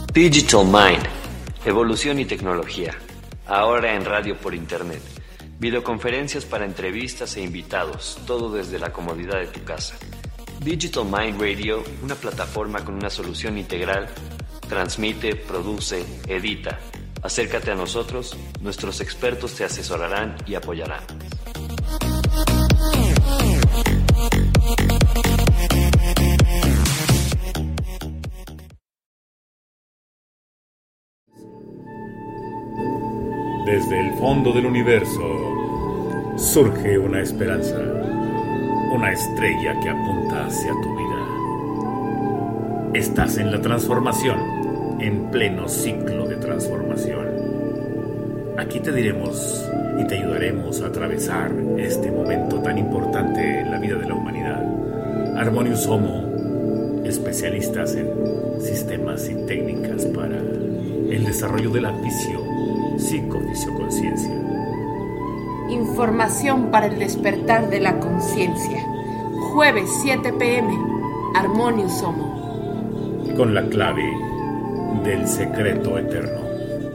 Digital Mind, evolución y tecnología. Ahora en radio por internet. Videoconferencias para entrevistas e invitados, todo desde la comodidad de tu casa. Digital Mind Radio, una plataforma con una solución integral, transmite, produce, edita. Acércate a nosotros, nuestros expertos te asesorarán y apoyarán. Desde el fondo del universo surge una esperanza, una estrella que apunta hacia tu vida. Estás en la transformación, en pleno ciclo de transformación. Aquí te diremos y te ayudaremos a atravesar este momento tan importante en la vida de la humanidad. Harmonious Homo, especialistas en sistemas y técnicas para el desarrollo de la psicofisioconciencia. Información para el despertar de la conciencia. Jueves 7 p.m. Harmonious Homo. Con la clave del secreto eterno.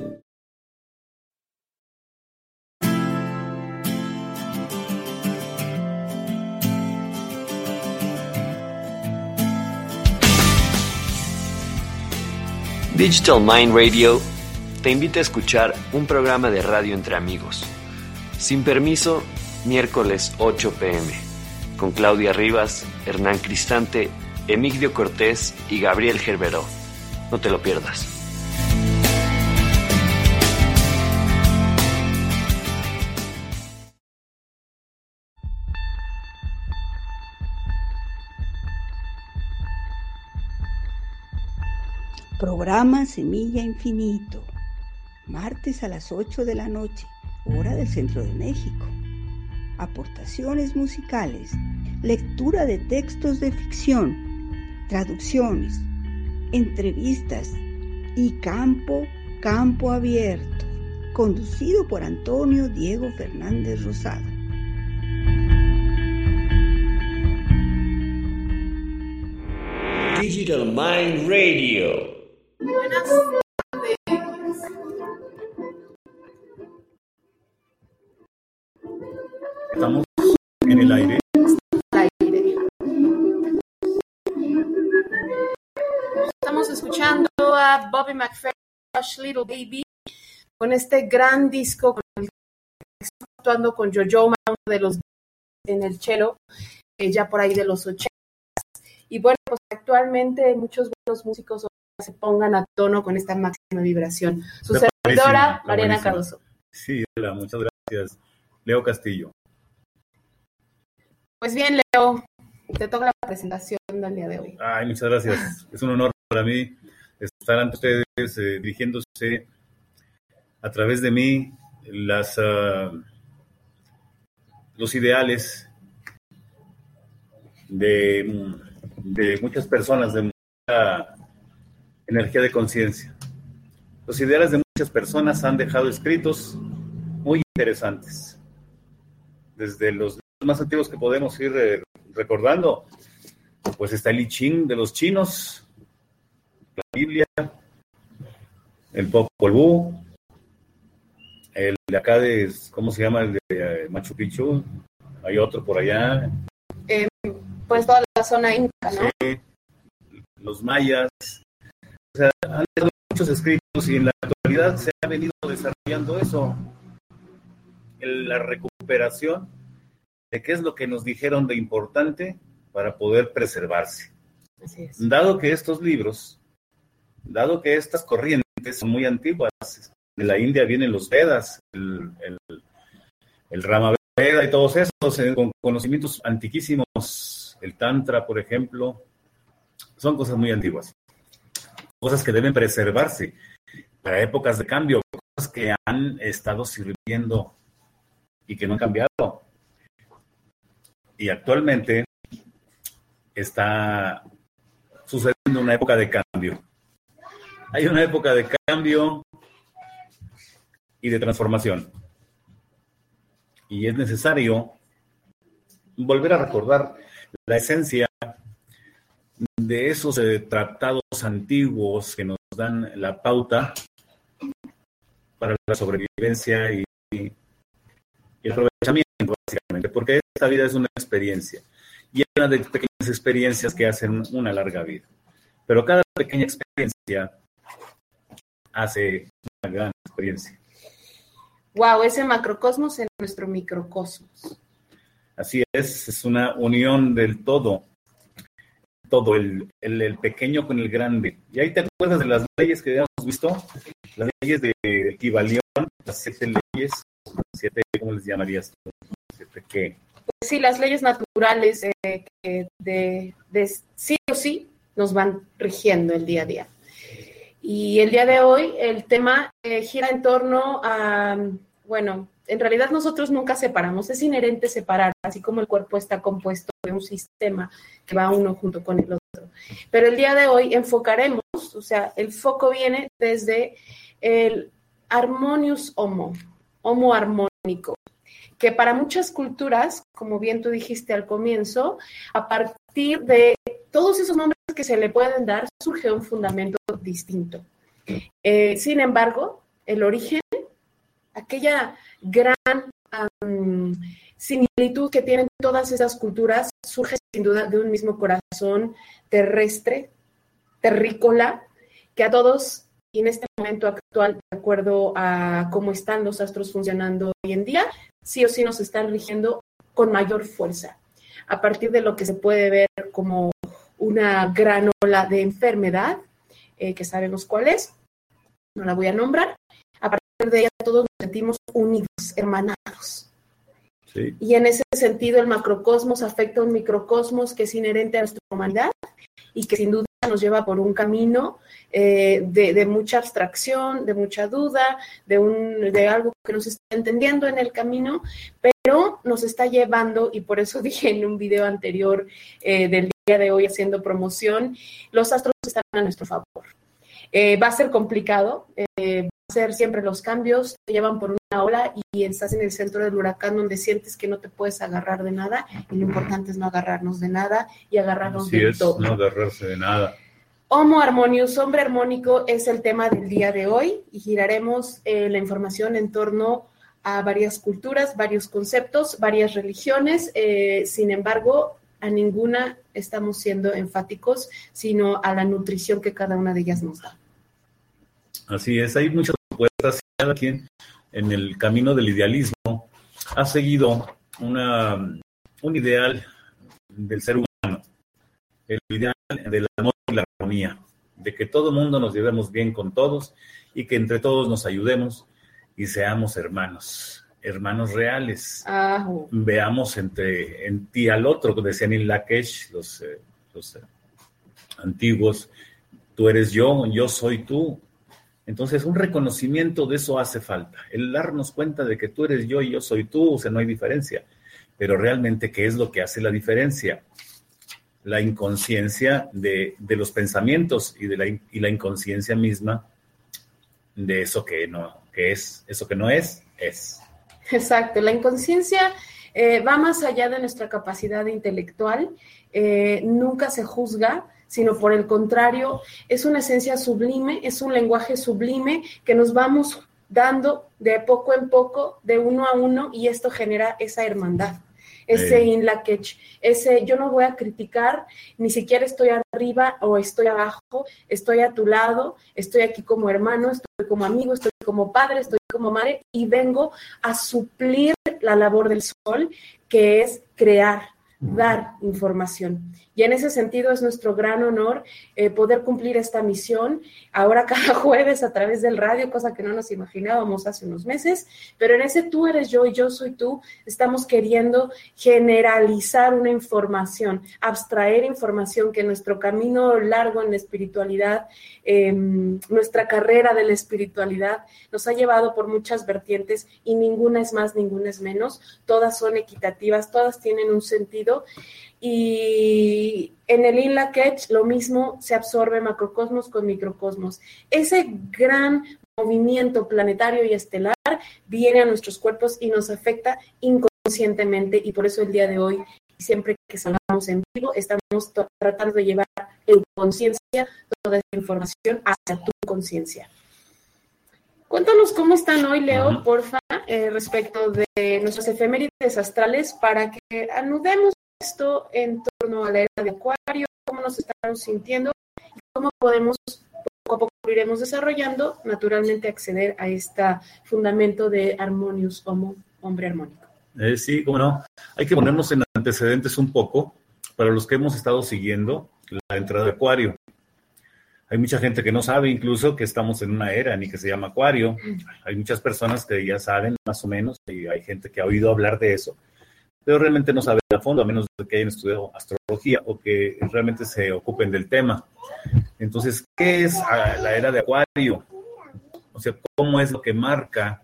Digital Mind Radio te invita a escuchar un programa de radio entre amigos. Sin permiso, miércoles 8 p.m. con Claudia Rivas, Hernán Cristante, Emigdio Cortés y Gabriel Gerberó. No te lo pierdas. Programa Semilla Infinito, martes a las 8 de la noche, hora del Centro de México. Aportaciones musicales, lectura de textos de ficción, traducciones, entrevistas y campo abierto, conducido por Antonio Diego Fernández Rosado. Digital Mind Radio. Buenas tardes. Estamos en el aire. Estamos escuchando a Bobby McFerrin, Hush Little Baby, con este gran disco con el que está actuando con Jojo Ma, uno de los en el cello, ya por ahí de los 80. Y bueno, pues actualmente muchos buenos músicos se pongan a tono con esta máxima vibración. Su servidora, Mariana Cardoso. Sí, hola, muchas gracias. Leo Castillo. Pues bien, Leo, te toca la presentación del día de hoy. Ay, muchas gracias. Es un honor para mí estar ante ustedes dirigiéndose a través de mí los ideales de muchas personas, de mucha energía de conciencia. Los ideales de muchas personas han dejado escritos muy interesantes. Desde los más antiguos que podemos ir recordando, pues está el I Ching de los chinos, la Biblia, el Popol Vuh, el de acá de, ¿cómo se llama? El de Machu Picchu, hay otro por allá. Pues toda la zona inca, ¿no? Sí, los mayas. O sea, han dejado muchos escritos y en la actualidad se ha venido desarrollando eso. La recuperación de qué es lo que nos dijeron de importante para poder preservarse. Así es. Dado que estos libros, dado que estas corrientes son muy antiguas, de la India vienen los Vedas, el Rama Veda y todos esos con conocimientos antiquísimos, el Tantra, por ejemplo, son cosas muy antiguas. Cosas que deben preservarse para épocas de cambio, cosas que han estado sirviendo y que no han cambiado. Y actualmente está sucediendo una época de cambio. Hay una época de cambio y de transformación. Y es necesario volver a recordar la esencia de esos tratados antiguos que nos dan la pauta para la sobrevivencia y el aprovechamiento, básicamente, porque esta vida es una experiencia, llena de pequeñas experiencias que hacen una larga vida. Pero cada pequeña experiencia hace una gran experiencia. Wow, ese macrocosmos en nuestro microcosmos. Así es una unión del todo el pequeño con el grande. Y ahí te acuerdas de las leyes que habíamos visto, las leyes de Kybalión, las 7 leyes, 7, ¿cómo les llamarías tú? 7 qué. Pues sí, las leyes naturales que de sí o sí nos van rigiendo el día a día. Y el día de hoy el tema gira en torno a, bueno, en realidad nosotros nunca separamos, es inherente separar, así como el cuerpo está compuesto de un sistema que va uno junto con el otro. Pero el día de hoy enfocaremos, o sea, el foco viene desde el Harmonious Homo armónico, que para muchas culturas, como bien tú dijiste al comienzo, a partir de todos esos nombres que se le pueden dar, surge un fundamento distinto. Sin embargo, el origen, aquella gran similitud que tienen todas esas culturas, surge sin duda de un mismo corazón terrestre, terrícola, que a todos, y en este momento actual, de acuerdo a cómo están los astros funcionando hoy en día, sí o sí nos están rigiendo con mayor fuerza, a partir de lo que se puede ver como una gran ola de enfermedad, que sabemos cuál es, no la voy a nombrar. A partir de ella todos nos sentimos unidos, hermanados. Sí. Y en ese sentido el macrocosmos afecta a un microcosmos que es inherente a nuestra humanidad y que sin duda nos lleva por un camino de mucha abstracción, de mucha duda, de algo que no se está entendiendo en el camino, pero nos está llevando, y por eso dije en un video anterior del día de hoy haciendo promoción, los astros están a nuestro favor. Va a ser complicado, va a ser siempre los cambios, te llevan por una ola y estás en el centro del huracán donde sientes que no te puedes agarrar de nada, y lo importante es no agarrarnos de nada y agarrarnos de todo. No agarrarse de nada. Homo Harmonious, hombre armónico, es el tema del día de hoy y giraremos la información en torno a varias culturas, varios conceptos, varias religiones, sin embargo, a ninguna estamos siendo enfáticos, sino a la nutrición que cada una de ellas nos da. Así es, hay muchas propuestas, cada quien en el camino del idealismo ha seguido un ideal del ser humano, el ideal del amor y la armonía, de que todo mundo nos llevemos bien con todos y que entre todos nos ayudemos y seamos hermanos reales. Veamos en ti al otro, decían en Lakesh, los antiguos, tú eres yo soy tú. Entonces, un reconocimiento de eso hace falta. El darnos cuenta de que tú eres yo y yo soy tú, o sea, no hay diferencia. Pero realmente, ¿qué es lo que hace la diferencia? La inconsciencia de los pensamientos y la inconsciencia misma de eso que no, que es, eso que no es. Exacto, la inconsciencia va más allá de nuestra capacidad intelectual, nunca se juzga, sino por el contrario, es una esencia sublime, es un lenguaje sublime que nos vamos dando de poco en poco, de uno a uno, y esto genera esa hermandad, ese inlakech, ese yo no voy a criticar, ni siquiera estoy arriba o estoy abajo, estoy a tu lado, estoy aquí como hermano, estoy como amigo, estoy como padre, estoy como madre, y vengo a suplir la labor del sol, que es crear, dar información. Y en ese sentido es nuestro gran honor poder cumplir esta misión ahora cada jueves a través del radio, cosa que no nos imaginábamos hace unos meses, pero en ese tú eres yo y yo soy tú, estamos queriendo generalizar una información, abstraer información que nuestro camino largo en la espiritualidad, nuestra carrera de la espiritualidad nos ha llevado por muchas vertientes y ninguna es más, ninguna es menos, todas son equitativas, todas tienen un sentido. Y en el Inlakech lo mismo, se absorbe macrocosmos con microcosmos. Ese gran movimiento planetario y estelar viene a nuestros cuerpos y nos afecta inconscientemente, y por eso el día de hoy, siempre que salgamos en vivo, estamos tratando de llevar en conciencia toda esta información hacia tu conciencia. Cuéntanos cómo están hoy, Leo, porfa, respecto de nuestras efemérides astrales, para que anudemos esto en torno a la era de Acuario, cómo nos estamos sintiendo y cómo podemos, poco a poco iremos desarrollando, naturalmente acceder a este fundamento de Harmonious Homo, hombre armónico. Sí, cómo no. Hay que ponernos en antecedentes un poco para los que hemos estado siguiendo la entrada de Acuario. Hay mucha gente que no sabe incluso que estamos en una era ni que se llama Acuario. Hay muchas personas que ya saben más o menos y hay gente que ha oído hablar de eso, pero realmente no sabe a fondo, a menos de que hayan estudiado astrología o que realmente se ocupen del tema. Entonces, ¿qué es la era de Acuario? O sea, ¿cómo es lo que marca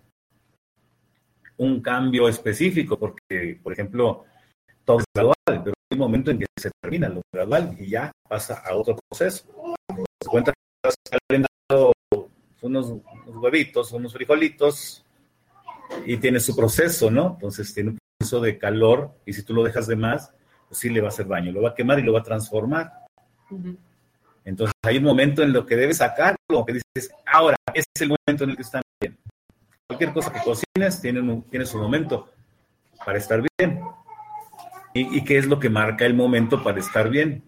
un cambio específico? Porque, por ejemplo, todo es gradual, pero hay un momento en que se termina lo gradual y ya pasa a otro proceso. Se cuenta que estás calentando unos huevitos, unos frijolitos y tiene su proceso, ¿no? Entonces tiene un proceso de calor y si tú lo dejas de más, pues sí le va a hacer daño, lo va a quemar y lo va a transformar. Entonces hay un momento en lo que debes sacarlo, que dices, ahora, ese es el momento en el que están bien. Cualquier cosa que cocines tiene su momento para estar bien. ¿Y qué es lo que marca el momento para estar bien?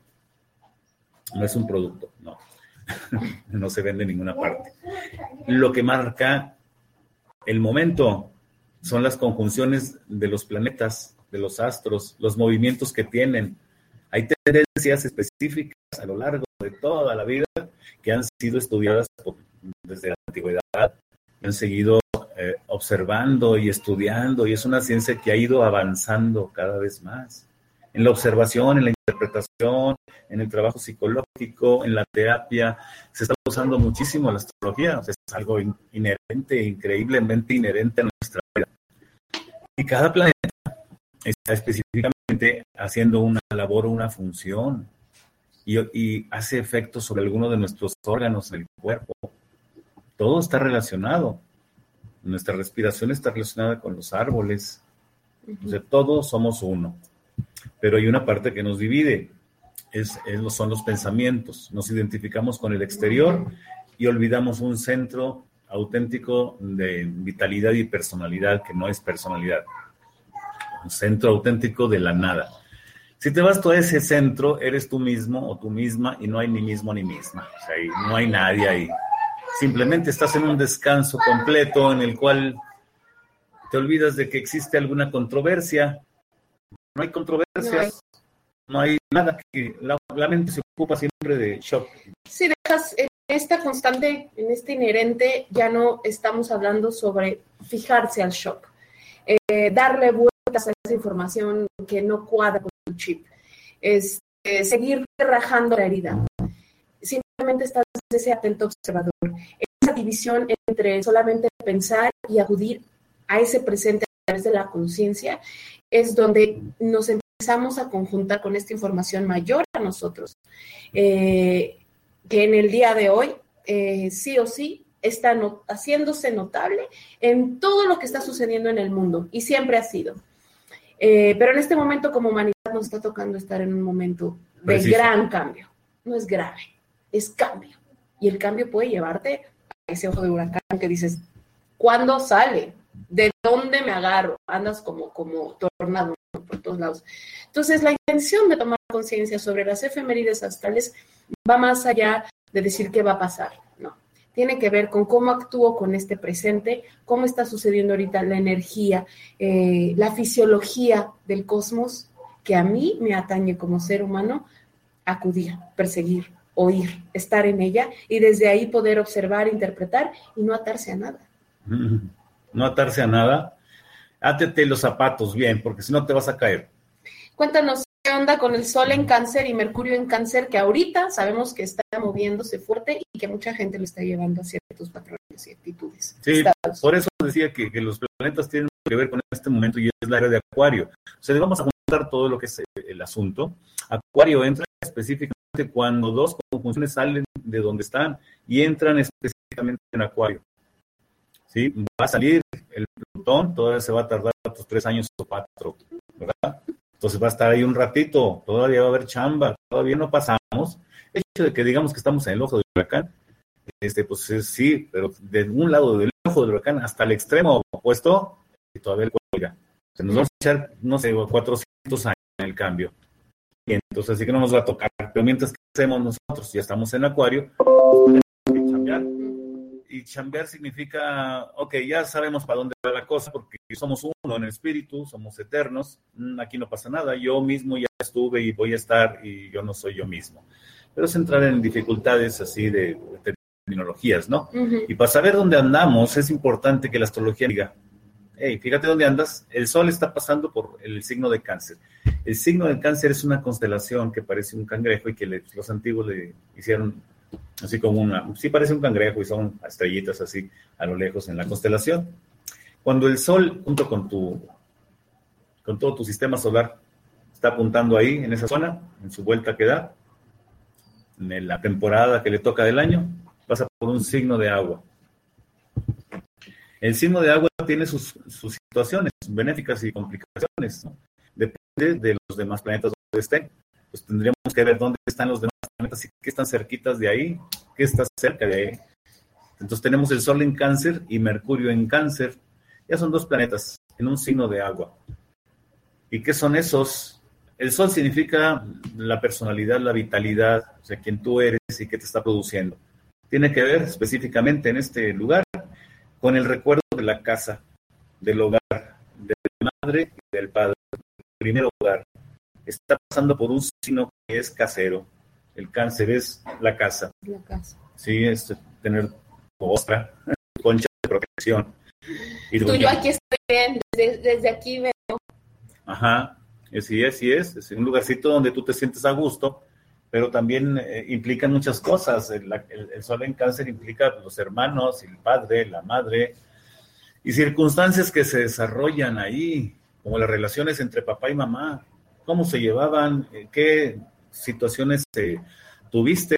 No es un producto, no. No se vende en ninguna parte. Lo que marca el momento son las conjunciones de los planetas, de los astros, los movimientos que tienen. Hay tendencias específicas a lo largo de toda la vida que han sido estudiadas desde la antigüedad, que han seguido observando y estudiando, y es una ciencia que ha ido avanzando cada vez más. En la observación, en la interpretación, en el trabajo psicológico, en la terapia, se está usando muchísimo la astrología, o sea, es algo inherente, increíblemente inherente a nuestra vida. Y cada planeta está específicamente haciendo una labor o una función y hace efecto sobre alguno de nuestros órganos del cuerpo. Todo está relacionado. Nuestra respiración está relacionada con los árboles. O sea, todos somos uno. Pero hay una parte que nos divide, son los pensamientos. Nos identificamos con el exterior y olvidamos un centro auténtico de vitalidad y personalidad, que no es personalidad. Un centro auténtico de la nada. Si te vas tú a ese centro, eres tú mismo o tú misma y no hay ni mismo ni misma. O sea, no hay nadie ahí. Simplemente estás en un descanso completo en el cual te olvidas de que existe alguna controversia. No hay controversias, no hay nada, que la mente se ocupa siempre de shock. Si dejas en esta constante, en este inherente, ya no estamos hablando sobre fijarse al shock, darle vueltas a esa información que no cuadra con tu chip, seguir rajando la herida. Simplemente estás ese atento observador, esa división entre solamente pensar y acudir a ese presente a través de la conciencia, es donde nos empezamos a conjuntar con esta información mayor a nosotros, que en el día de hoy, sí o sí, está haciéndose notable en todo lo que está sucediendo en el mundo, y siempre ha sido. Pero en este momento, como humanidad, nos está tocando estar en un momento de gran cambio. No es grave, es cambio. Y el cambio puede llevarte a ese ojo de huracán que dices, ¿cuándo sale? ¿De dónde me agarro? Andas como tornado, ¿no? Por todos lados. Entonces, la intención de tomar conciencia sobre las efemérides astrales va más allá de decir qué va a pasar, no. Tiene que ver con cómo actúo con este presente, cómo está sucediendo ahorita la energía, la fisiología del cosmos, que a mí me atañe como ser humano acudir, perseguir, oír, estar en ella, y desde ahí poder observar, interpretar y no atarse a nada. No atarse a nada. Átete los zapatos bien, porque si no te vas a caer. Cuéntanos qué onda con el Sol en Cáncer y Mercurio en Cáncer, que ahorita sabemos que está moviéndose fuerte y que mucha gente lo está llevando a ciertos patrones y actitudes. Sí, estados. Por eso decía que los planetas tienen que ver con este momento y es la era de Acuario. O sea, vamos a juntar todo lo que es el asunto. Acuario entra específicamente cuando dos conjunciones salen de donde están y entran específicamente en Acuario. ¿Sí? Va a salir el Plutón, todavía se va a tardar otros 3 años o 4, ¿verdad? Entonces va a estar ahí un ratito, todavía va a haber chamba, todavía no pasamos. El hecho de que digamos que estamos en el ojo del huracán, pues sí, pero de un lado del ojo del huracán hasta el extremo opuesto, todavía el cuelga. Se nos vamos a echar, no sé, 400 años en el cambio. Y entonces así que no nos va a tocar. Pero mientras que hacemos nosotros, ya estamos en Acuario, tenemos que chambear. Y chambear significa, ok, ya sabemos para dónde va la cosa, porque somos uno en el espíritu, somos eternos, aquí no pasa nada, yo mismo ya estuve y voy a estar, y yo no soy yo mismo. Pero es entrar en dificultades así de terminologías, ¿no? Uh-huh. Y para saber dónde andamos, es importante que la astrología diga, hey, fíjate dónde andas, el Sol está pasando por el signo de Cáncer. El signo de Cáncer es una constelación que parece un cangrejo y que los antiguos le hicieron así como sí parece un cangrejo y son estrellitas así a lo lejos en la constelación. Cuando el Sol, junto con todo tu sistema solar, está apuntando ahí, en esa zona, en su vuelta que da, en la temporada que le toca del año, pasa por un signo de agua. El signo de agua tiene sus situaciones benéficas y complicaciones, ¿no? Depende de los demás planetas donde estén. Pues tendríamos que ver dónde están los demás planetas y qué están cerquitas de ahí, qué está cerca de ahí. Entonces tenemos el Sol en Cáncer y Mercurio en Cáncer. Ya son 2 planetas en un signo de agua. ¿Y qué son esos? El Sol significa la personalidad, la vitalidad, o sea, quién tú eres y qué te está produciendo. Tiene que ver específicamente en este lugar con el recuerdo de la casa, del hogar, de la madre y del padre, el primer hogar. Está pasando por un signo que es casero. El Cáncer es la casa. La casa. Sí, es tener ostra, concha de protección. Y tú, yo aquí estoy bien, desde aquí veo. Ajá, sí es un lugarcito donde tú te sientes a gusto, pero también implica muchas cosas. El Sol en Cáncer implica los hermanos, el padre, la madre, y circunstancias que se desarrollan ahí, como las relaciones entre papá y mamá, cómo se llevaban, qué situaciones tuviste,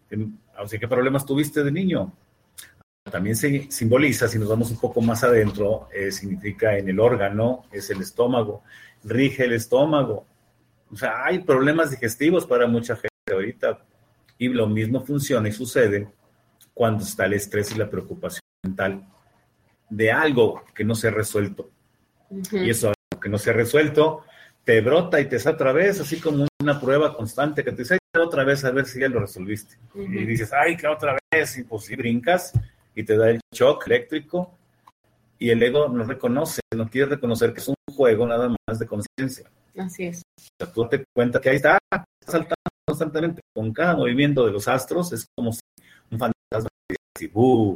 o sea, qué problemas tuviste de niño. También se simboliza, si nos vamos un poco más adentro, significa en el órgano, es el estómago, rige el estómago. O sea, hay problemas digestivos para mucha gente ahorita, y lo mismo funciona y sucede cuando está el estrés y la preocupación mental de algo que no se ha resuelto. Uh-huh. Y eso que no se ha resuelto te brota y te sale otra vez, así como una prueba constante que te dice otra vez a ver si ya lo resolviste. Uh-huh. Y dices, ay, que otra vez, y pues si brincas y te da el shock eléctrico, y el ego no reconoce, no quiere reconocer que es un juego nada más de conciencia. Así es. O sea, tú te cuenta que ahí está saltando constantemente con cada movimiento de los astros, es como si un fantasma así,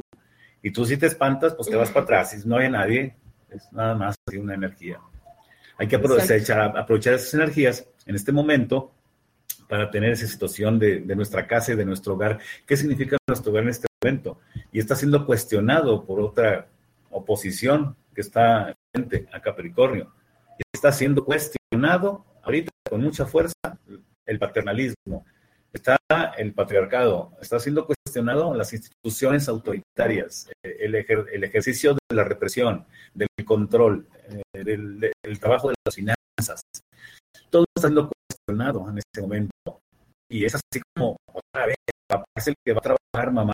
y tú si te espantas, pues te vas para atrás, y no hay nadie, es nada más así una energía. Hay que aprovechar esas energías en este momento para tener esa situación de nuestra casa y de nuestro hogar. ¿Qué significa nuestro hogar en este momento? Y está siendo cuestionado por otra oposición que está frente a Capricornio. Y está siendo cuestionado ahorita con mucha fuerza el paternalismo. Está el patriarcado, está siendo cuestionado las instituciones autoritarias, el ejercicio de la represión, del control, del trabajo de las finanzas. Todo está siendo cuestionado en este momento. Y es así como, otra vez, papá es el que va a trabajar, mamá.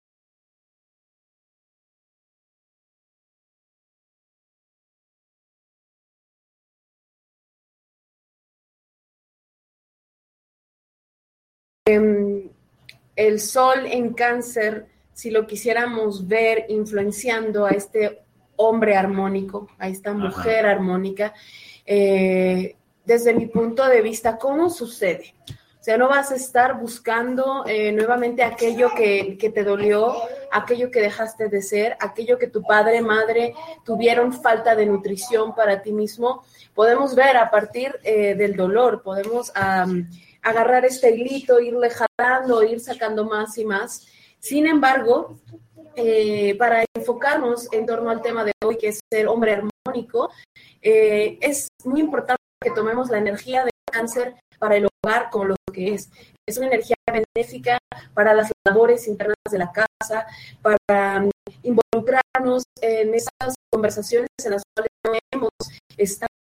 El Sol en Cáncer, si lo quisiéramos ver influenciando a este hombre armónico, a esta mujer armónica, desde mi punto de vista, ¿cómo sucede? O sea, no vas a estar buscando nuevamente aquello que te dolió, aquello que dejaste de ser, aquello que tu padre, madre tuvieron falta de nutrición para ti mismo. Podemos ver a partir del dolor, podemos agarrar este hilito, irle jalando, ir sacando más y más. Sin embargo, para enfocarnos en torno al tema de hoy, que es ser hombre armónico, es muy importante que tomemos la energía de Cáncer para el hogar como lo que es. Es una energía benéfica para las labores internas de la casa, para involucrarnos en esas conversaciones en las cuales no hemos estado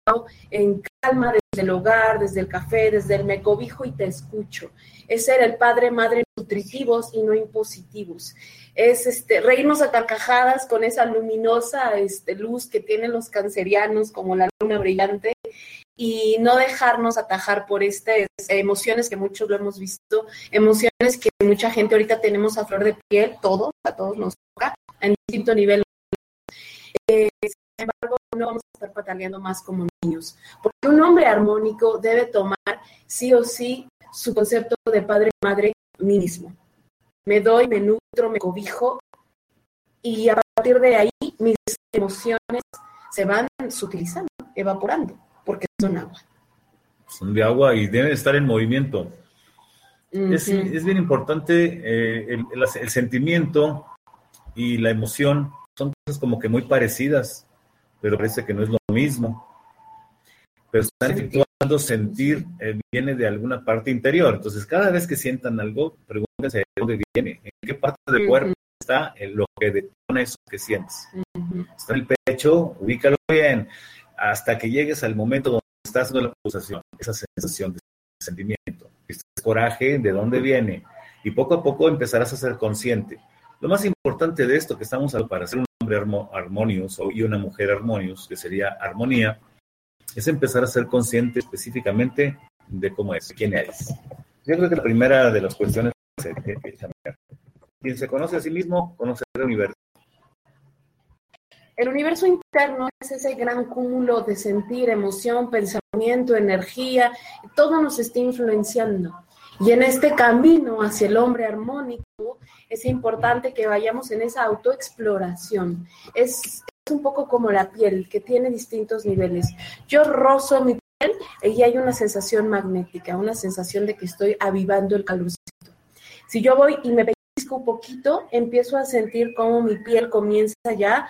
en calma desde el hogar, desde el café, desde el me cobijo y te escucho. Es ser el padre, madre nutritivos y no impositivos. Es reírnos a carcajadas con esa luminosa luz que tienen los cancerianos como la luna brillante y no dejarnos atajar por estas emociones que muchos lo hemos visto, emociones que mucha gente ahorita tenemos a flor de piel, a todos nos toca, en distinto nivel. Sin embargo, no vamos a estar pataleando más como niños, porque un hombre armónico debe tomar sí o sí su concepto de padre-madre mismo. Me doy, me nutro, me cobijo, y a partir de ahí mis emociones se van sutilizando, evaporando, porque son agua. Son de agua y deben estar en movimiento. Uh-huh. Es bien importante el sentimiento y la emoción. Son cosas como que muy parecidas, pero parece que no es lo mismo. Pero están efectuando sentir, viene de alguna parte interior. Entonces, cada vez que sientan algo, pregúntense de dónde viene, en qué parte del cuerpo está lo que detona eso que sientes. Está en el pecho, ubícalo bien, hasta que llegues al momento donde estás haciendo la pulsación, esa sensación de sentimiento, este coraje, de dónde viene, y poco a poco empezarás a ser consciente. Lo más importante de esto que estamos hablando para ser un hombre armonioso y una mujer armonious, que sería armonía, es empezar a ser consciente específicamente de cómo es, quién eres. Yo creo que la primera de las cuestiones es quien se conoce a sí mismo, conoce el universo. El universo interno es ese gran cúmulo de sentir, emoción, pensamiento, energía, todo nos está influenciando. Y en este camino hacia el hombre armónico es importante que vayamos en esa autoexploración. Es un poco como la piel, que tiene distintos niveles. Yo rozo mi piel y hay una sensación magnética, una sensación de que estoy avivando el calorcito. Si yo voy y me pellizco un poquito, empiezo a sentir cómo mi piel comienza ya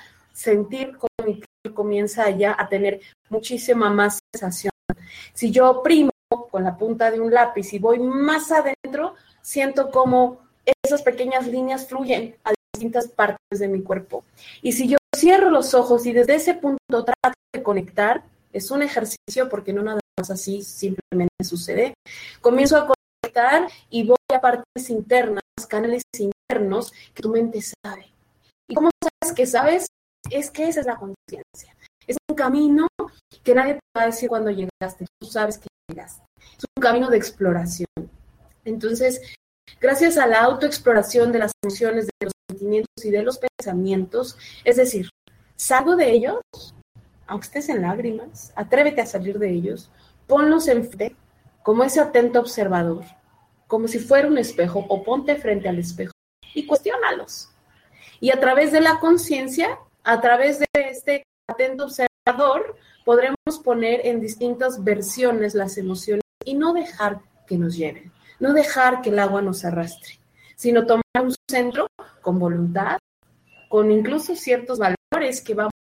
a tener muchísima más sensación. Si yo oprimo con la punta de un lápiz y voy más adentro, siento como esas pequeñas líneas fluyen a distintas partes de mi cuerpo. Y si yo cierro los ojos y desde ese punto trato de conectar, es un ejercicio porque no nada más así simplemente sucede, comienzo a conectar y voy a partes internas, canales internos que tu mente sabe. ¿Y cómo sabes que sabes? Es que esa es la conciencia. Es un camino que nadie te va a decir cuando llegaste. Tú sabes que llegaste. Es un camino de exploración. Entonces, gracias a la autoexploración de las emociones, de los sentimientos y de los pensamientos, es decir, salgo de ellos, aunque estés en lágrimas, atrévete a salir de ellos, ponlos enfrente como ese atento observador, como si fuera un espejo, o ponte frente al espejo y cuestiónalos. Y a través de la conciencia, a través de este atento observador, podremos poner en distintas versiones las emociones y no dejar que nos lleven, no dejar que el agua nos arrastre, sino tomar un centro con voluntad, con incluso ciertos valores que vamos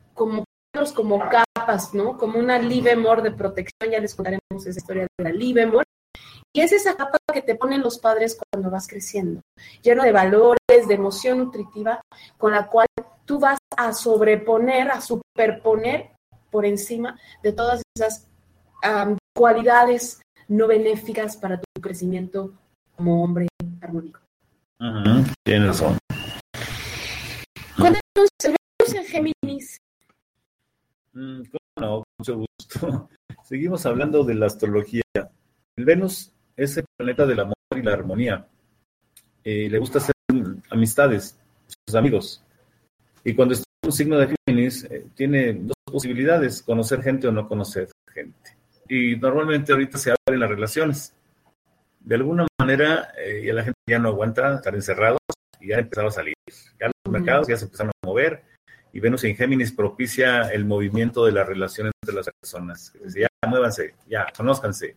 como capas, ¿no? Como una Livermore de protección, ya les contaremos esa historia de la Livermore. Y es esa capa que te ponen los padres cuando vas creciendo, lleno de valores, de emoción nutritiva, con la cual tú vas a sobreponer, a superponer por encima de todas esas cualidades no benéficas para tu crecimiento como hombre armónico. Uh-huh. Tienes razón. Cuéntanos, el Venus en Géminis. ¿Cómo no? Mucho gusto. Seguimos hablando de la astrología. El Venus es el planeta del amor y la armonía. Le gusta hacer amistades, sus amigos. Y cuando está en un signo de Géminis, tiene dos posibilidades, conocer gente o no conocer gente. Y normalmente ahorita se abren las relaciones. De alguna manera, ya la gente ya no aguanta estar encerrados y ya empezaron a salir. Ya los mercados ya se empezaron a mover y Venus en Géminis propicia el movimiento de las relaciones entre las personas. Ya muévanse, ya, conózcanse.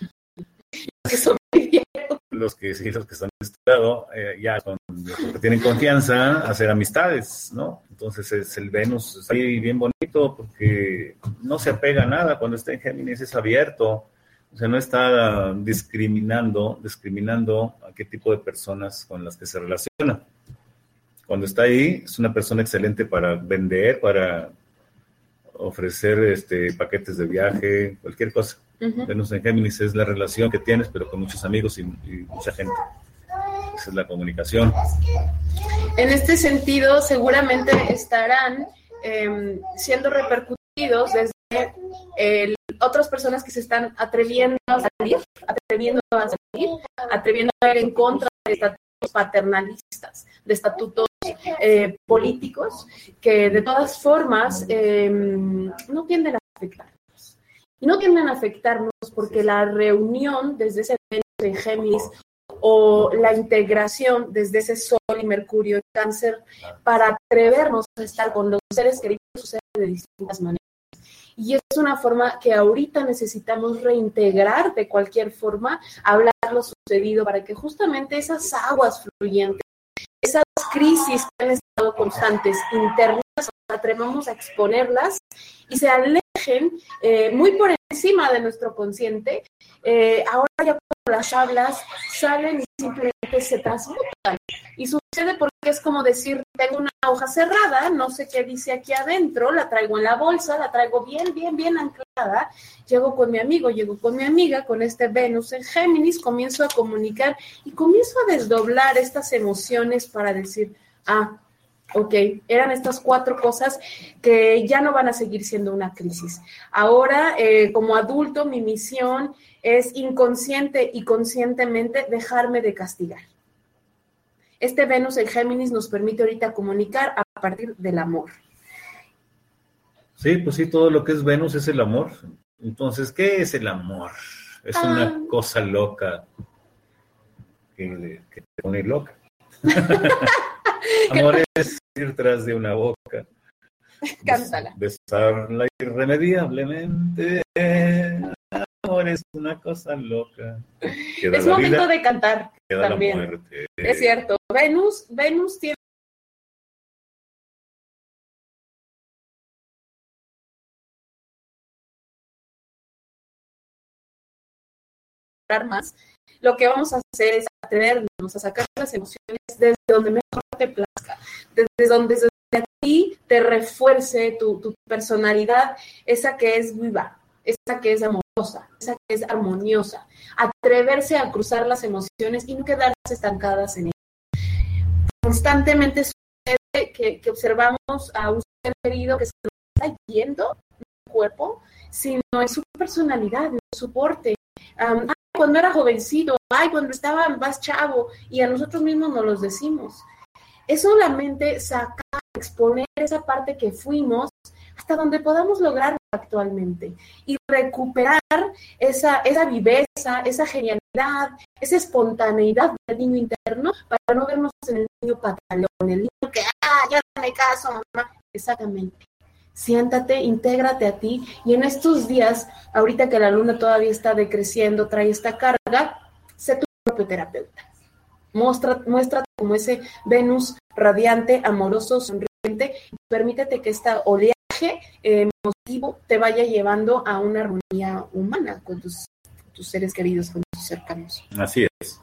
Los que están de este lado, ya con los que tienen confianza, hacer amistades, ¿no? Entonces es el Venus, está ahí bien bonito porque no se apega a nada. Cuando está en Géminis es abierto, o sea, no está discriminando a qué tipo de personas con las que se relaciona. Cuando está ahí, es una persona excelente para vender, para ofrecer paquetes de viaje, cualquier cosa. Venus en Géminis es la relación que tienes, pero con muchos amigos y mucha gente. Esa es la comunicación. En este sentido, seguramente estarán siendo repercutidos desde otras personas que se están atreviendo a salir, atreviendo a ir en contra de estatutos paternalistas, de estatutos políticos, que de todas formas no tienden a afectarnos. Y no tienden a afectarnos porque la reunión desde ese Venus en Géminis o la integración desde ese Sol y Mercurio en Cáncer para atrevernos a estar con los seres queridos sucede de distintas maneras. Y es una forma que ahorita necesitamos reintegrar de cualquier forma, hablar lo sucedido para que justamente esas aguas fluyentes, esas crisis que han estado constantes, internas, nos atrevamos a exponerlas y se alejen muy por encima de nuestro consciente. Ahora ya cuando las hablas salen y simplemente se transmutan. Y sucede porque es como decir, tengo una hoja cerrada, no sé qué dice aquí adentro, la traigo en la bolsa, la traigo bien anclada, llego con mi amigo, llego con mi amiga, con este Venus en Géminis, comienzo a comunicar y comienzo a desdoblar estas emociones para decir, ok, eran estas 4 cosas que ya no van a seguir siendo una crisis. Ahora, como adulto, mi misión es inconsciente y conscientemente dejarme de castigar. Este Venus en Géminis nos permite ahorita comunicar a partir del amor. Sí, pues sí, todo lo que es Venus es el amor. Entonces, ¿qué es el amor? Es una cosa loca que te pone loca. Amor es ir tras de una boca. Cántala. Besarla irremediablemente. Amor es una cosa loca. Es momento de cantar también. La muerte. Es cierto. Venus tiene más. Lo que vamos a hacer es atrevernos a sacar las emociones desde donde mejor te plazca, desde a ti te refuerce tu personalidad, esa que es viva, esa que es amorosa, esa que es armoniosa. Atreverse a cruzar las emociones y no quedarse estancadas en ellas. Constantemente sucede que observamos a un ser querido que se nos está yendo en su cuerpo, sino en su personalidad, en su porte. Cuando era jovencito, cuando estaba más chavo, y a nosotros mismos nos los decimos. Es solamente sacar, exponer esa parte que fuimos hasta donde podamos lograrlo actualmente y recuperar esa viveza, esa genialidad, esa espontaneidad del niño interno para no vernos en el niño patalón, el niño que, ya me caso, mamá. Exactamente. Siéntate, intégrate a ti y en estos días, ahorita que la luna todavía está decreciendo, trae esta carga, sé tu propio terapeuta. Muéstrate como ese Venus radiante, amoroso, sonriente. Permítete que esta oleaje emotivo te vaya llevando a una armonía humana con tus seres queridos, con tus cercanos. Así es.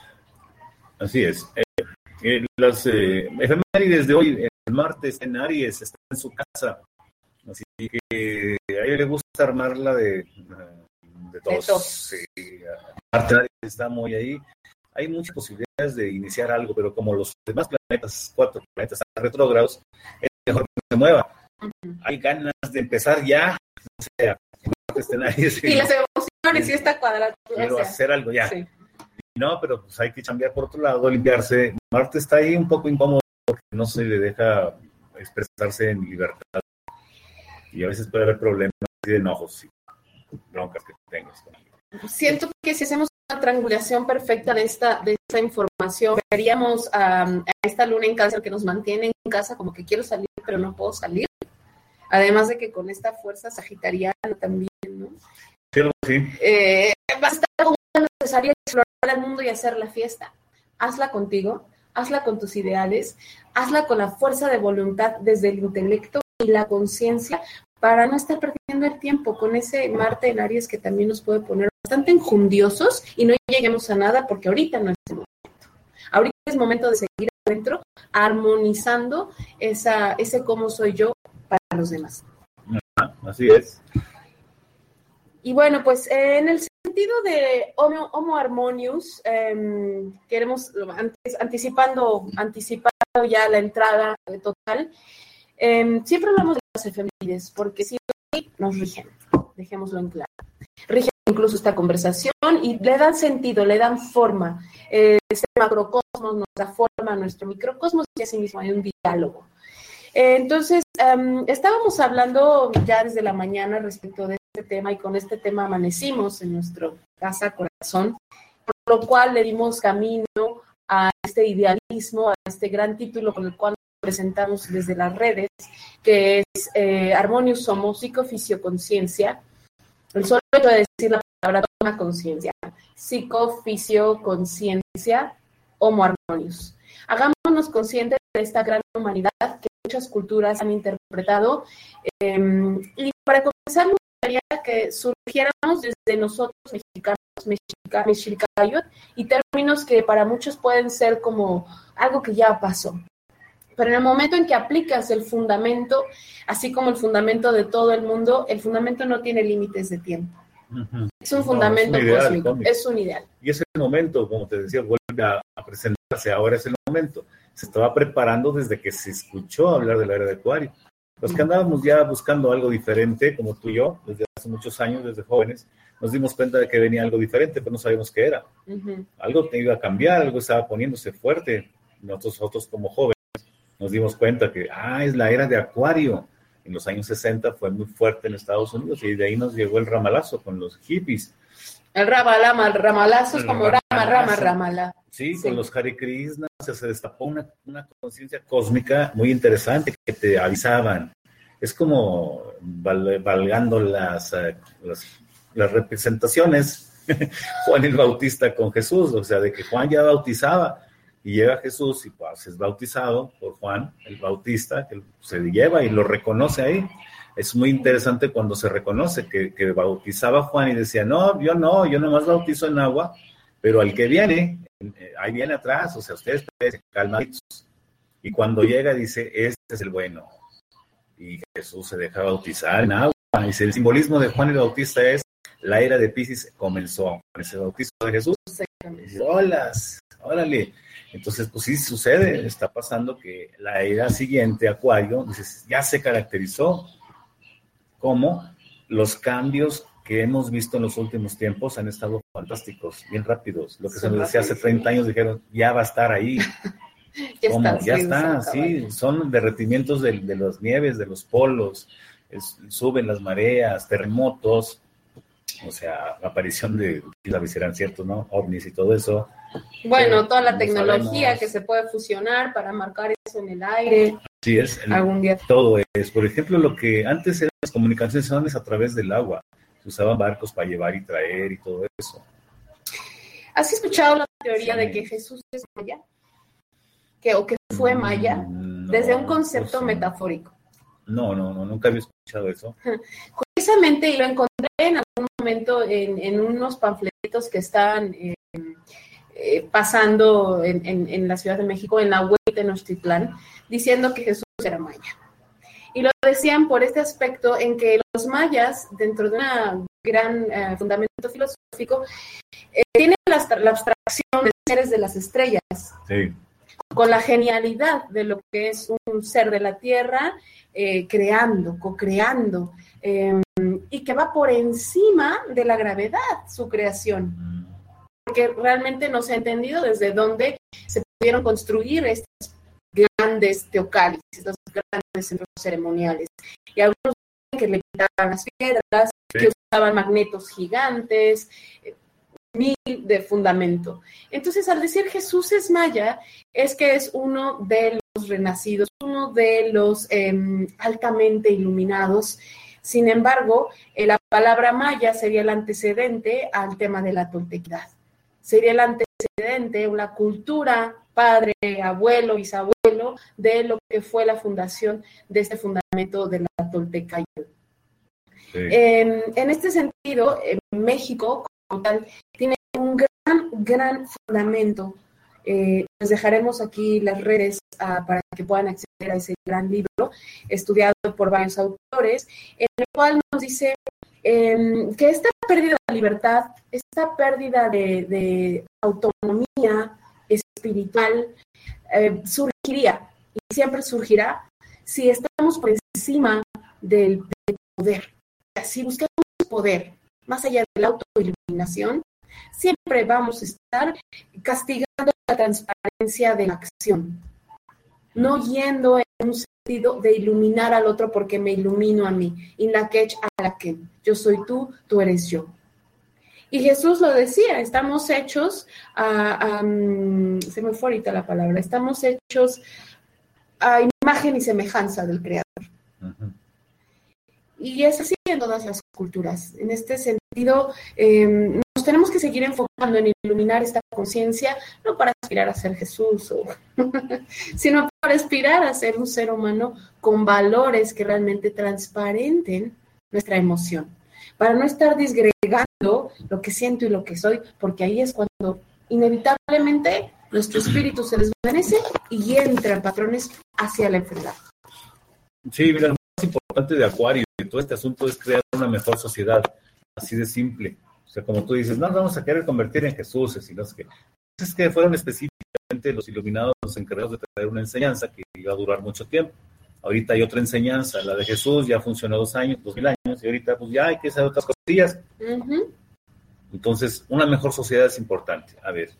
Las efemérides de hoy, el martes en Aries, está en su casa. Así que a ella le gusta armarla de tos. Sí. Marte Aries está muy ahí. Hay muchas posibilidades de iniciar algo, pero como los demás planetas, 4 planetas están retrógrados, es mejor que no se mueva. Hay ganas de empezar ya, o sea, Marte en Aries. Y las emociones y esta cuadratura. Quiero hacer algo ya. Sí. No, pero pues hay que chambear por otro lado, limpiarse. Marte está ahí un poco incómodo porque no se le deja expresarse en libertad. Y a veces puede haber problemas de enojos y broncas que tengas. Siento que si hacemos una triangulación perfecta de esta información, veríamos a esta luna en Cáncer que nos mantiene en casa como que quiero salir, pero no puedo salir. Además de que con esta fuerza sagitariana también, ¿no? Sí. Va a estar como necesario explorar el mundo y hacer la fiesta. Hazla contigo, hazla con tus ideales, hazla con la fuerza de voluntad desde el intelecto y la conciencia para no estar perdiendo el tiempo con ese Marte en Aries que también nos puede poner bastante enjundiosos y no lleguemos a nada porque ahorita no es el momento. Ahorita es momento de seguir adentro, armonizando ese cómo soy yo para los demás. Así es. Y bueno, pues en el sentido de Homo Harmonious, queremos, anticipando ya la entrada total, siempre hablamos de las efemérides, porque si nos rigen, dejémoslo en claro. Rigen incluso esta conversación y le dan sentido, le dan forma. Este macrocosmos nos da forma a nuestro microcosmos y asimismo hay un diálogo. Entonces, estábamos hablando ya desde la mañana respecto de este tema y con este tema amanecimos en nuestro casa corazón, por lo cual le dimos camino a este idealismo, a este gran título con el cual nos presentamos desde las redes, que es Harmonious Homo, psicofisio-conciencia. El solo hecho de decir la palabra toma conciencia, psicofisio-conciencia, Homo Harmonious. Hagámonos conscientes de esta gran humanidad que muchas culturas han interpretado, y para comenzar me gustaría que surgiéramos desde nosotros mexicanos, mexicayot, y términos que para muchos pueden ser como algo que ya pasó. Pero en el momento en que aplicas el fundamento, así como el fundamento de todo el mundo, el fundamento no tiene límites de tiempo. Uh-huh. Es un fundamento cósmico, es un ideal. Y ese momento, como te decía, vuelve a presentarse, ahora es el momento. Se estaba preparando desde que se escuchó hablar de la era de Acuario. Los que andábamos ya buscando algo diferente, como tú y yo, desde hace muchos años, desde jóvenes, nos dimos cuenta de que venía algo diferente, pero no sabíamos qué era. Uh-huh. Algo te iba a cambiar, algo estaba poniéndose fuerte. Nosotros como jóvenes nos dimos cuenta que, es la era de Acuario. En los años 60 fue muy fuerte en Estados Unidos y de ahí nos llegó el ramalazo con los hippies. El ramalazo es como ramala. Sí, con los Hare Krishna se destapó una conciencia cósmica muy interesante que te avisaban. Es como valgando las representaciones Juan el Bautista con Jesús, o sea, de que Juan ya bautizaba y llega Jesús y pues es bautizado por Juan el Bautista, que se lleva y lo reconoce ahí. Es muy interesante cuando se reconoce que bautizaba Juan y decía, no, yo nomás bautizo en agua, pero al que viene, ahí viene atrás, o sea, ustedes calmaditos. Y cuando llega dice, este es el bueno. Y Jesús se deja bautizar en agua. Dice, el simbolismo de Juan el Bautista es, la era de Piscis comenzó con ese bautismo de Jesús. Dice, órale. Entonces, pues sí sucede, está pasando que la era siguiente, Acuario, dices, ya se caracterizó. Como los cambios que hemos visto en los últimos tiempos han estado fantásticos, bien rápidos. Lo que se nos decía hace 30 años, dijeron, ya va a estar ahí. Ya está, sí, son derretimientos de las nieves, de los polos, suben las mareas, terremotos, o sea, aparición de, serán ciertos, ¿no? OVNIs y todo eso. Bueno, toda la tecnología que se puede fusionar para marcar eso en el aire. Sí, algún día. Todo es, por ejemplo, lo que antes eran las comunicaciones a través del agua. Se usaban barcos para llevar y traer y todo eso. ¿Has escuchado la teoría de que Jesús es maya? ¿O que fue maya? No, desde un concepto metafórico. No, nunca había escuchado eso. Curiosamente, y lo encontré en algún momento en unos panfletos que estaban pasando en la Ciudad de México, en la web de Tenochtitlán, diciendo que Jesús era maya. Y lo decían por este aspecto en que los mayas, dentro de un gran fundamento filosófico, tienen la abstracción de seres de las estrellas, sí, con la genialidad de lo que es un ser de la tierra, creando, co-creando, y que va por encima de la gravedad, su creación. Porque realmente no se ha entendido desde dónde se pudieron construir estas grandes teocallis, estos grandes centros ceremoniales. Y algunos que le quitaban las piedras, sí, que usaban magnetos gigantes, mil de fundamento. Entonces, al decir Jesús es maya, es que es uno de los renacidos, uno de los altamente iluminados. Sin embargo, la palabra maya sería el antecedente al tema de la toltequidad. Sería el antecedente, una cultura, padre, abuelo, bisabuelo, de lo que fue la fundación de este fundamento de la tolteca. Sí. En este sentido, México, como tal, tiene un gran fundamento Les dejaremos aquí las redes para que puedan acceder a ese gran libro, estudiado por varios autores, en el cual nos dice que esta pérdida de libertad, esta pérdida de autonomía espiritual, surgiría y siempre surgirá si estamos por encima del poder. Si buscamos poder, más allá de la autoiluminación, siempre vamos a estar castigando la transparencia de la acción, no yendo en un sentido de iluminar al otro porque me ilumino a mí, in la que a la que yo soy tú, tú eres yo. Y Jesús lo decía, estamos hechos se me fue ahorita la palabra, estamos hechos a imagen y semejanza del Creador. Uh-huh. Y es así en todas las culturas. En este sentido, nos tenemos que seguir enfocando en iluminar esta conciencia, no para aspirar a ser Jesús, sino para aspirar a ser un ser humano con valores que realmente transparenten nuestra emoción, para no estar disgregando lo que siento y lo que soy, porque ahí es cuando inevitablemente nuestro espíritu se desvanece y entra en patrones hacia la enfermedad. Sí, mira, lo más importante de Acuario y todo este asunto es crear una mejor sociedad, así de simple. O sea, como tú dices, no nos vamos a querer convertir en Jesús, sino es que fueron específicamente los iluminados los encargados de traer una enseñanza que iba a durar mucho tiempo. Ahorita hay otra enseñanza, la de Jesús ya funcionó 2000 años, y ahorita pues ya hay que hacer otras cosillas. Uh-huh. Entonces, una mejor sociedad es importante. A ver,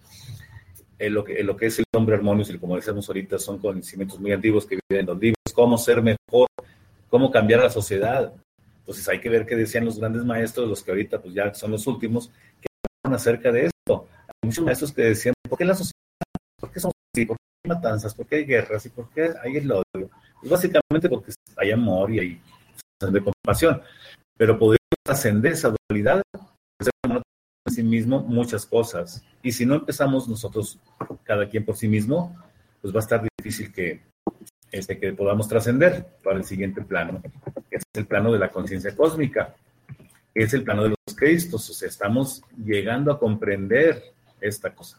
lo que es el hombre armonioso, y como decíamos ahorita, son conocimientos muy antiguos que viven en los libros, cómo ser mejor, cómo cambiar la sociedad. Entonces hay que ver qué decían los grandes maestros, los que ahorita pues ya son los últimos, que hablan acerca de esto. Hay muchos maestros que decían, ¿por qué la sociedad? ¿Por qué son así? ¿Por qué hay matanzas? ¿Por qué hay guerras? ¿Y por qué hay el odio? Pues básicamente porque hay amor y hay de compasión. Pero podemos trascender esa dualidad, ser humano en sí mismo muchas cosas. Y si no empezamos nosotros, cada quien por sí mismo, pues va a estar difícil que podamos trascender para el siguiente plano, que es el plano de la conciencia cósmica, que es el plano de los Cristos. O sea, estamos llegando a comprender esta cosa.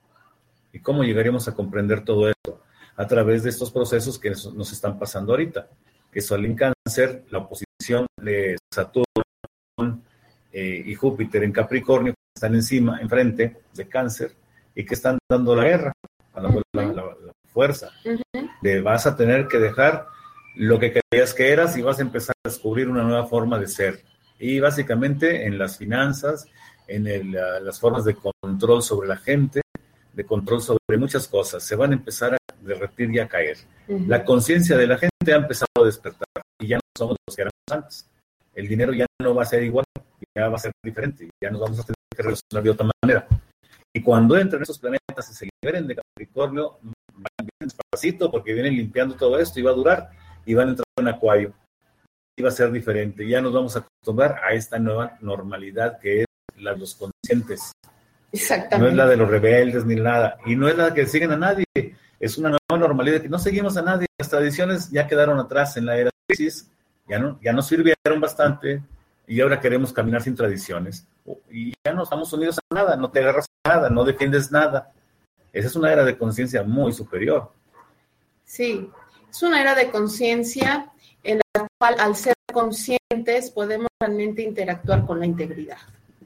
¿Y cómo llegaríamos a comprender todo esto? A través de estos procesos que nos están pasando ahorita, que son en Cáncer, la oposición de Saturno y Júpiter en Capricornio, que están enfrente de Cáncer, y que están dando la guerra, la fuerza. Uh-huh. Vas a tener que dejar lo que creías que eras y vas a empezar a descubrir una nueva forma de ser. Y básicamente en las finanzas, en las formas de control sobre la gente, de control sobre muchas cosas, se van a empezar a derretir y a caer. Uh-huh. La conciencia de la gente ha empezado a despertar y ya no somos los que éramos antes. El dinero ya no va a ser igual, ya va a ser diferente, ya nos vamos a tener que relacionar de otra manera. Y cuando entren esos planetas y se liberen de Capricornio, van bien despacito porque vienen limpiando todo esto y va a durar, y van a entrar en Acuario. Y va a ser diferente. Ya nos vamos a acostumbrar a esta nueva normalidad que es la de los conscientes. Exactamente. No es la de los rebeldes ni nada. Y no es la que siguen a nadie. Es una nueva normalidad que no seguimos a nadie. Las tradiciones ya quedaron atrás en la era de crisis. Ya no sirvieron bastante. Y ahora queremos caminar sin tradiciones. Y ya no estamos unidos a nada. No te agarras a nada. No defiendes nada. Esa es una era de conciencia muy superior. Sí. Es una era de conciencia en la cual, al ser conscientes, podemos realmente interactuar con la integridad.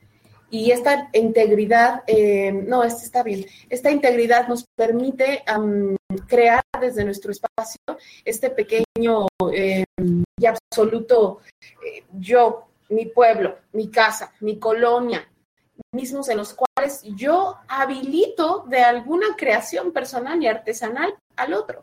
Y esta integridad, está bien, esta integridad nos permite crear desde nuestro espacio este pequeño y absoluto yo, mi pueblo, mi casa, mi colonia, mismos en los cuales yo habilito de alguna creación personal y artesanal al otro.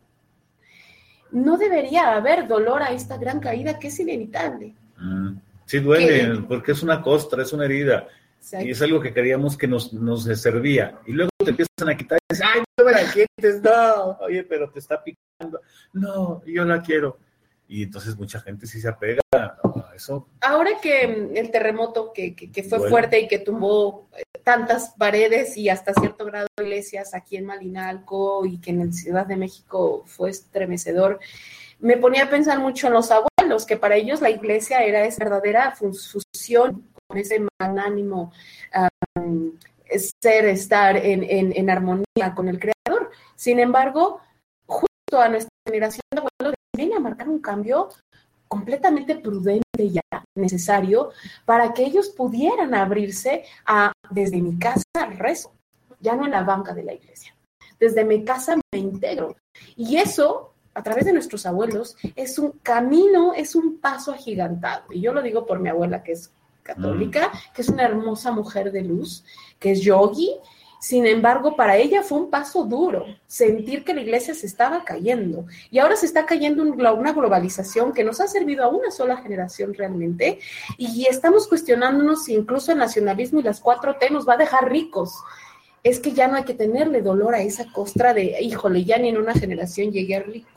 No debería haber dolor a esta gran caída que es inevitable. Sí duele, porque es una costra, es una herida. Exacto. Y es algo que creíamos que nos servía. Y luego te empiezan a quitar y dices, ¡ay, no me la quites! ¡No! Oye, pero te está picando. ¡No, yo la quiero! Y entonces mucha gente sí se apega a eso. Ahora que el terremoto que fue fuerte y que tumbó tantas paredes y hasta cierto grado iglesias aquí en Malinalco y que en la Ciudad de México fue estremecedor, me ponía a pensar mucho en los abuelos, que para ellos la iglesia era esa verdadera fusión con ese magnánimo estar en armonía con el Creador. Sin embargo, justo a nuestra generación de abuelos viene a marcar un cambio completamente prudente ya, necesario, para que ellos pudieran abrirse a, desde mi casa rezo, ya no en la banca de la iglesia, desde mi casa me integro. Y eso, a través de nuestros abuelos, es un camino, es un paso agigantado. Y yo lo digo por mi abuela, que es católica, que es una hermosa mujer de luz, que es yogi. Sin embargo, para ella fue un paso duro, sentir que la iglesia se estaba cayendo. Y ahora se está cayendo una globalización que nos ha servido a una sola generación realmente, y estamos cuestionándonos si incluso el nacionalismo y las 4T nos va a dejar ricos. Es que ya no hay que tenerle dolor a esa costra de, híjole, ya ni en una generación llegué a rico.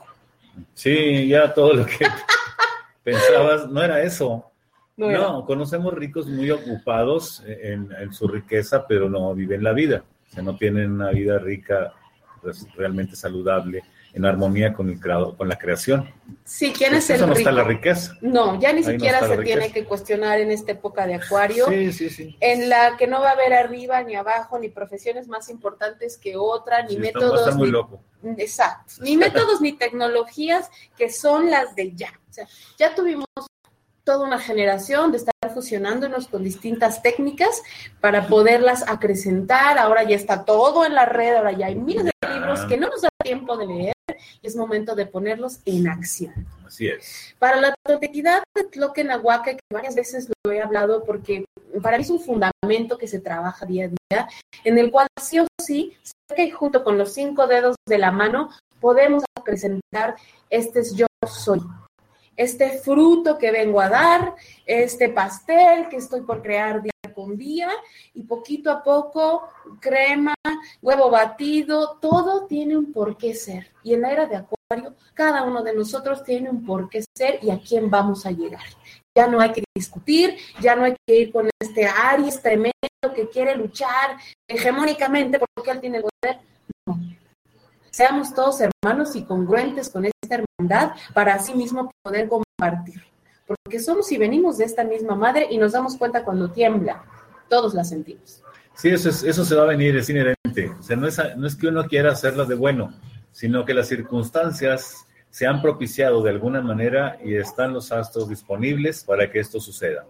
Sí, ya todo lo que pensabas no era eso. No, conocemos ricos muy ocupados en su riqueza, pero no viven la vida. O sea, no tienen una vida rica, pues, realmente saludable, en armonía con el creador, con la creación. Sí, ¿quién es el rico? Eso no está la riqueza. No, ya ni Ahí siquiera no se tiene que cuestionar en esta época de Acuario. Sí. En la que no va a haber arriba ni abajo, ni profesiones más importantes que otra, ni métodos. Está muy loco. Exacto. Ni métodos ni tecnologías que son las de ya. O sea, ya tuvimos toda una generación de estar fusionándonos con distintas técnicas para poderlas acrecentar. Ahora ya está todo en la red, ahora ya hay miles de libros que no nos da tiempo de leer, y es momento de ponerlos en acción. Así es. Para la totequidad de Tloquenahuaque, que varias veces lo he hablado porque para mí es un fundamento que se trabaja día a día, en el cual sí o sí, sé que junto con los 5 dedos de la mano podemos acrecentar este yo soy. Este fruto que vengo a dar, este pastel que estoy por crear día con día, y poquito a poco, crema, huevo batido, todo tiene un porqué ser. Y en la era de Acuario, cada uno de nosotros tiene un porqué ser y a quién vamos a llegar. Ya no hay que discutir, ya no hay que ir con este Aries tremendo que quiere luchar hegemónicamente porque él tiene el poder. No. Seamos todos hermanos y congruentes con esta hermandad para así mismo poder compartir. Porque somos y venimos de esta misma madre y nos damos cuenta cuando tiembla. Todos la sentimos. Sí, eso se va a venir, es inherente. O sea, no es que uno quiera hacerla de bueno, sino que las circunstancias se han propiciado de alguna manera y están los astros disponibles para que esto suceda.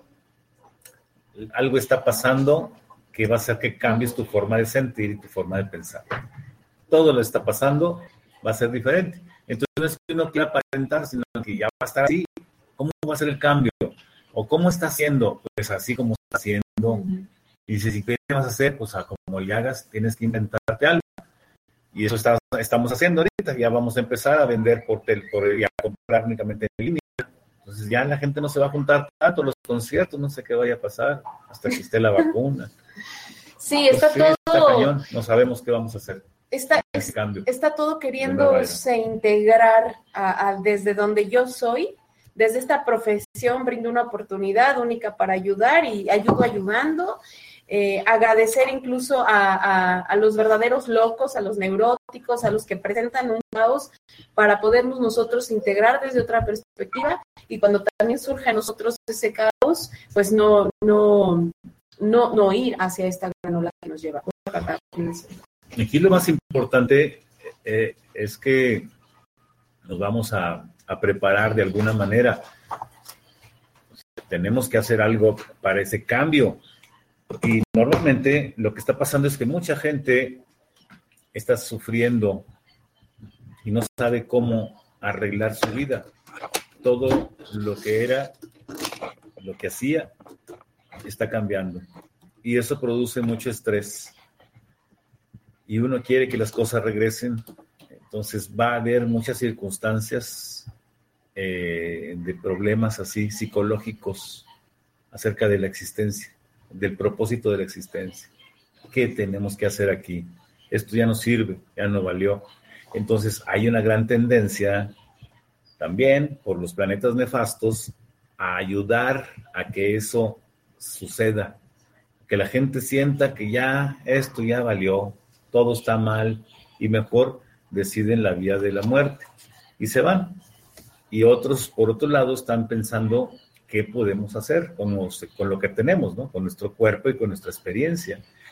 Algo está pasando que va a hacer que cambies tu forma de sentir y tu forma de pensar. Todo lo está pasando, va a ser diferente. Entonces no es que uno quiera aparentar, sino que ya va a estar así. ¿Cómo va a ser el cambio? ¿O cómo está haciendo? Pues así como está haciendo. Uh-huh. Y dices, ¿y qué vas a hacer? Pues como le hagas, tienes que inventarte algo. Y eso estamos haciendo ahorita. Ya vamos a empezar a vender y a comprar únicamente en línea. Entonces ya la gente no se va a juntar tanto, los conciertos, no sé qué vaya a pasar hasta que esté la vacuna. Sí, está todo. Está cañón, no sabemos qué vamos a hacer. Está todo queriéndose integrar desde donde yo soy, desde esta profesión brindo una oportunidad única para ayudar y ayudo ayudando, agradecer incluso a los verdaderos locos, a los neuróticos, a los que presentan un caos para podernos nosotros integrar desde otra perspectiva, y cuando también surge a nosotros ese caos, pues no ir hacia esta gran ola que nos lleva. Aquí lo más importante es que nos vamos a preparar de alguna manera. Tenemos que hacer algo para ese cambio. Y normalmente lo que está pasando es que mucha gente está sufriendo y no sabe cómo arreglar su vida. Todo lo que era, lo que hacía, está cambiando. Y eso produce mucho estrés. Y uno quiere que las cosas regresen, entonces va a haber muchas circunstancias de problemas así psicológicos acerca de la existencia, del propósito de la existencia. ¿Qué tenemos que hacer aquí? Esto ya no sirve, ya no valió. Entonces hay una gran tendencia también por los planetas nefastos a ayudar a que eso suceda, que la gente sienta que ya esto ya valió, todo está mal, y mejor deciden la vía de la muerte y se van. Y otros, por otro lado, están pensando qué podemos hacer con lo que tenemos, ¿no? Con nuestro cuerpo y con nuestra experiencia.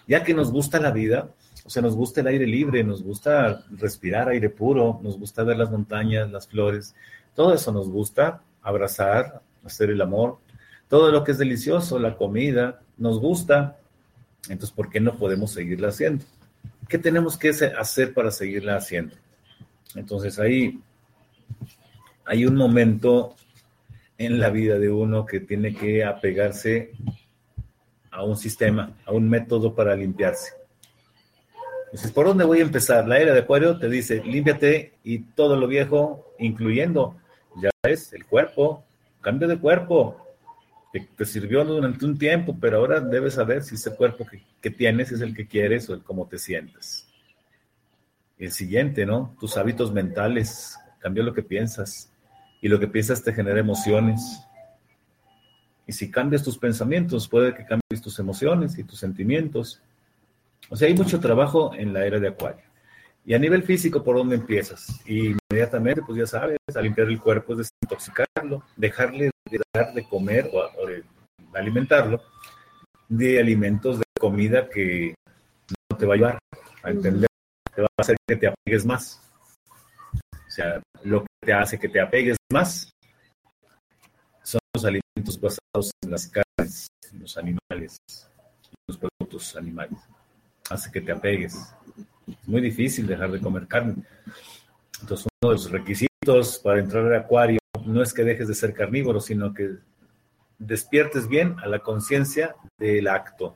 ya que nos gusta la vida, o sea, nos gusta el aire libre, nos gusta respirar aire puro, nos gusta ver las montañas, las flores, todo eso nos gusta, abrazar, hacer el amor, todo lo que es delicioso, la comida, nos gusta, entonces, ¿por qué no podemos seguirla haciendo? ¿Qué tenemos que hacer para seguirla haciendo? Entonces, ahí hay un momento en la vida de uno que tiene que apegarse a un sistema, a un método para limpiarse. Entonces, ¿por dónde voy a empezar? La era de Acuario te dice, límpiate y todo lo viejo, incluyendo, ya ves, el cuerpo, cambio de cuerpo, te sirvió durante un tiempo, pero ahora debes saber si ese cuerpo que tienes es el que quieres o el cómo te sientes. El siguiente, ¿no? Tus hábitos mentales, cambia lo que piensas, y lo que piensas te genera emociones. Y si cambias tus pensamientos, puede que cambies tus emociones y tus sentimientos. O sea, hay mucho trabajo en la era de Acuario. Y a nivel físico, ¿por dónde empiezas? Y inmediatamente, pues ya sabes, a limpiar el cuerpo es desintoxicarlo, dejarle de dar de comer o de alimentarlo de alimentos, de comida que no te va a ayudar a entender, te va a hacer que te apegues más. O sea, lo que te hace que te apegues más son los alimentos basados en las carnes, en los animales, en los productos animales. Hace que te apegues. Es muy difícil dejar de comer carne. Entonces, uno de los requisitos para entrar al Acuario no es que dejes de ser carnívoro, sino que despiertes bien a la conciencia del acto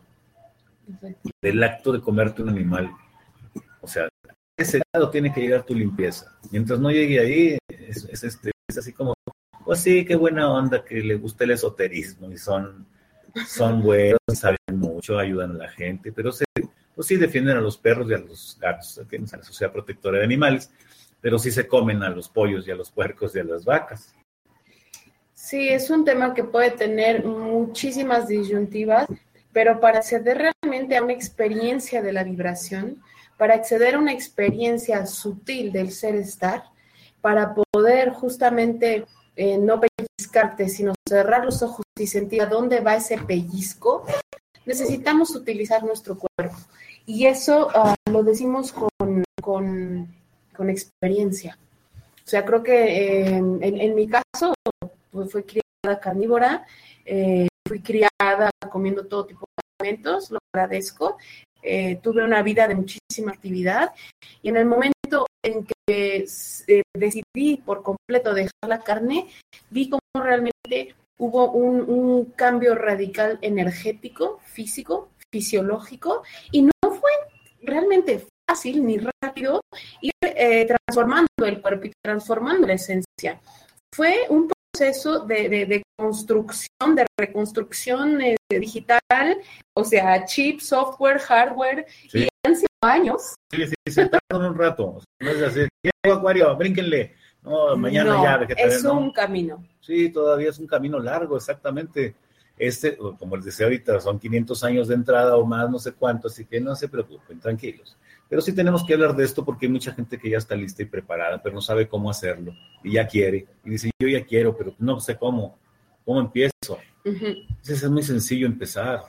de comerte un animal. O sea, ese lado tiene que llegar tu limpieza. Mientras no llegue ahí, es así como, pues sí, qué buena onda, que le gusta el esoterismo y son buenos, saben mucho, ayudan a la gente, pero pues sí defienden a los perros y a los gatos, defienden a la Sociedad Protectora de Animales, pero sí se comen a los pollos y a los puercos y a las vacas. Sí, es un tema que puede tener muchísimas disyuntivas, pero para acceder realmente a una experiencia de la vibración, para acceder a una experiencia sutil del ser estar, para poder justamente no pellizcarte, sino cerrar los ojos y sentir a dónde va ese pellizco, necesitamos utilizar nuestro cuerpo. Y eso lo decimos con experiencia. O sea, creo que en mi caso, pues, fui criada carnívora, fui criada comiendo todo tipo de alimentos, lo agradezco. Tuve una vida de muchísima actividad y en el momento en que decidí por completo dejar la carne, vi cómo realmente hubo un cambio radical energético, físico, fisiológico, y no fue realmente fácil ni rápido ir transformando el cuerpo y transformando la esencia. Fue un proceso de construcción, de reconstrucción digital, o sea, chip, software, hardware, sí. Y han sido años. Sí, se tardan un rato. No es así, llego Acuario, brínquenle. No, mañana no, ya. Es un camino. Sí, todavía es un camino largo, exactamente. Como les decía ahorita, son 500 años de entrada o más, no sé cuánto, así que no se preocupen, tranquilos. Pero sí tenemos que hablar de esto porque hay mucha gente que ya está lista y preparada, pero no sabe cómo hacerlo y ya quiere. Y dice, yo ya quiero, pero no sé cómo empiezo. Entonces es muy sencillo empezar.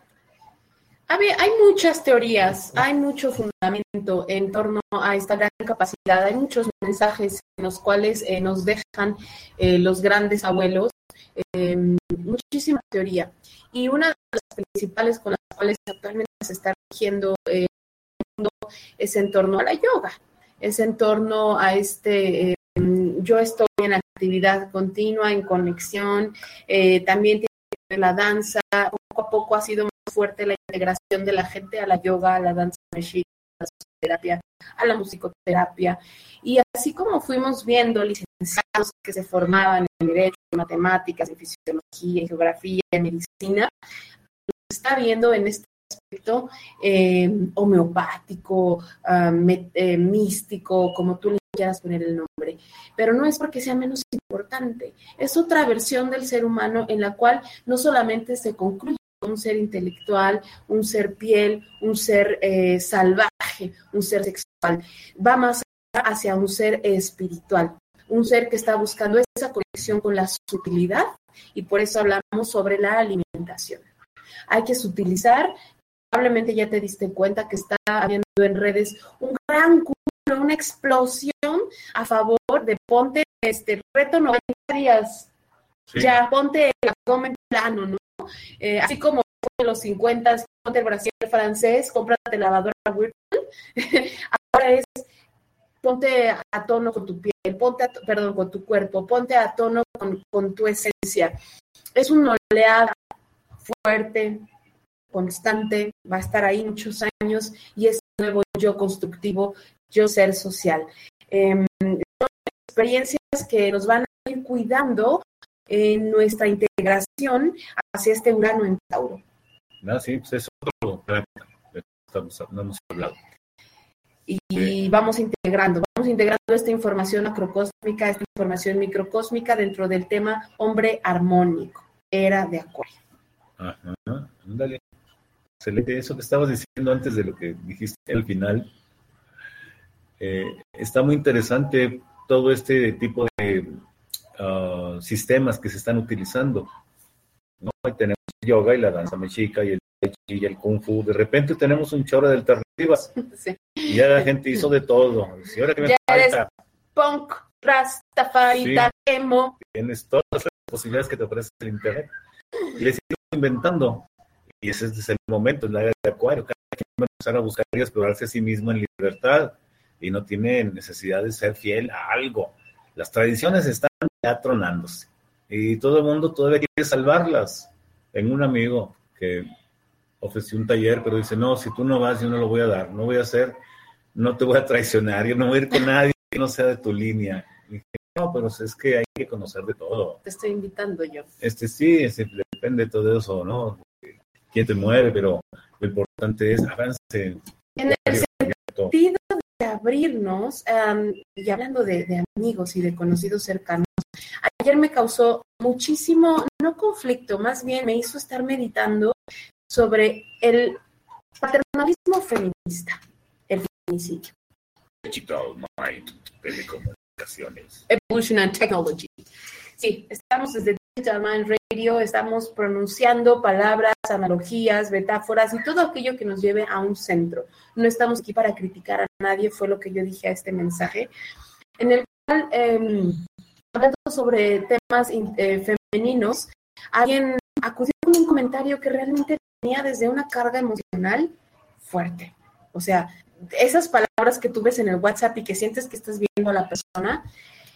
Hay muchas teorías, hay mucho fundamento en torno a esta gran capacidad, hay muchos mensajes en los cuales nos dejan los grandes abuelos, muchísima teoría. Y una de las principales con las cuales actualmente se está rigiendo el mundo es en torno a la yoga, es en torno a yo estoy en actividad continua, en conexión, también tiene que ver la danza, poco a poco ha sido más fuerte la integración de la gente a la yoga, a la danza mexica, a la terapia, a la musicoterapia, y así como fuimos viendo licenciados que se formaban en Derecho, en Matemáticas, en Fisiología, en Geografía, en Medicina, se está viendo en este aspecto homeopático, místico, como tú le quieras poner el nombre, pero no es porque sea menos importante, es otra versión del ser humano en la cual no solamente se concluye un ser intelectual, un ser piel, un ser salvaje, un ser sexual, va más hacia un ser espiritual, un ser que está buscando esa conexión con la sutilidad, y por eso hablamos sobre la alimentación. Hay que sutilizar probablemente ya te diste cuenta que está habiendo en redes un gran cúmulo, una explosión a favor de ponte reto 90 días. Sí. Ya, ponte el abdomen plano, ¿no? Así como en los 50, ponte el brasier francés, cómprate lavadora Whirlpool. Ahora es ponte a tono con tu piel, con tu cuerpo, ponte a tono con tu esencia. Es una oleada fuerte, constante, va a estar ahí muchos años y es un nuevo yo constructivo, yo ser social. Son experiencias que nos van a ir cuidando en nuestra integración hacia este Urano en Tauro. Sí, pues es otro planeta, no hemos hablado. Y vamos integrando esta información macrocósmica, esta información microcósmica dentro del tema hombre armónico, era de Acuario. Ajá, ándale. Excelente, eso que estabas diciendo antes de lo que dijiste al final. Está muy interesante todo este tipo de sistemas que se están utilizando, ¿no? Ahí tenemos el yoga y la danza mexica y el tai chi y el kung fu. De repente tenemos un chorro de alternativas. Sí. Y ya la gente hizo de todo. Y ahora que me ya falta, eres punk, rastafari, emo. Tienes todas las posibilidades que te ofrece el internet. Y le siguen inventando. Y ese es el momento, es la era de Acuario. Cada quien va a empezar a buscar y explorarse a sí mismo en libertad. Y no tiene necesidad de ser fiel a algo. Las tradiciones están ya tronándose. Y todo el mundo todavía quiere salvarlas. Tengo un amigo que ofreció un taller, pero dice, no, si tú no vas, yo no lo voy a dar. No voy a hacer, no te voy a traicionar, yo no voy a ir con nadie que no sea de tu línea. Y dije, no, pero es que hay que conocer de todo. Te estoy invitando yo. Sí, depende de todo eso, ¿no? Quién te mueve, pero lo importante es avance. En el sentido de abrirnos, y hablando de amigos y de conocidos cercanos, ayer me causó muchísimo, no conflicto, más bien me hizo estar meditando sobre el paternalismo feminista, el feminicidio. Digital Mind, telecomunicaciones. Evolution and Technology. Sí, estamos desde Digital Mind Radio, estamos pronunciando palabras, analogías, metáforas y todo aquello que nos lleve a un centro. No estamos aquí para criticar a nadie, fue lo que yo dije a este mensaje, en el cual, hablando sobre temas femeninos, alguien acudió con un comentario que realmente venía desde una carga emocional fuerte. O sea, esas palabras que tú ves en el WhatsApp y que sientes que estás viendo a la persona.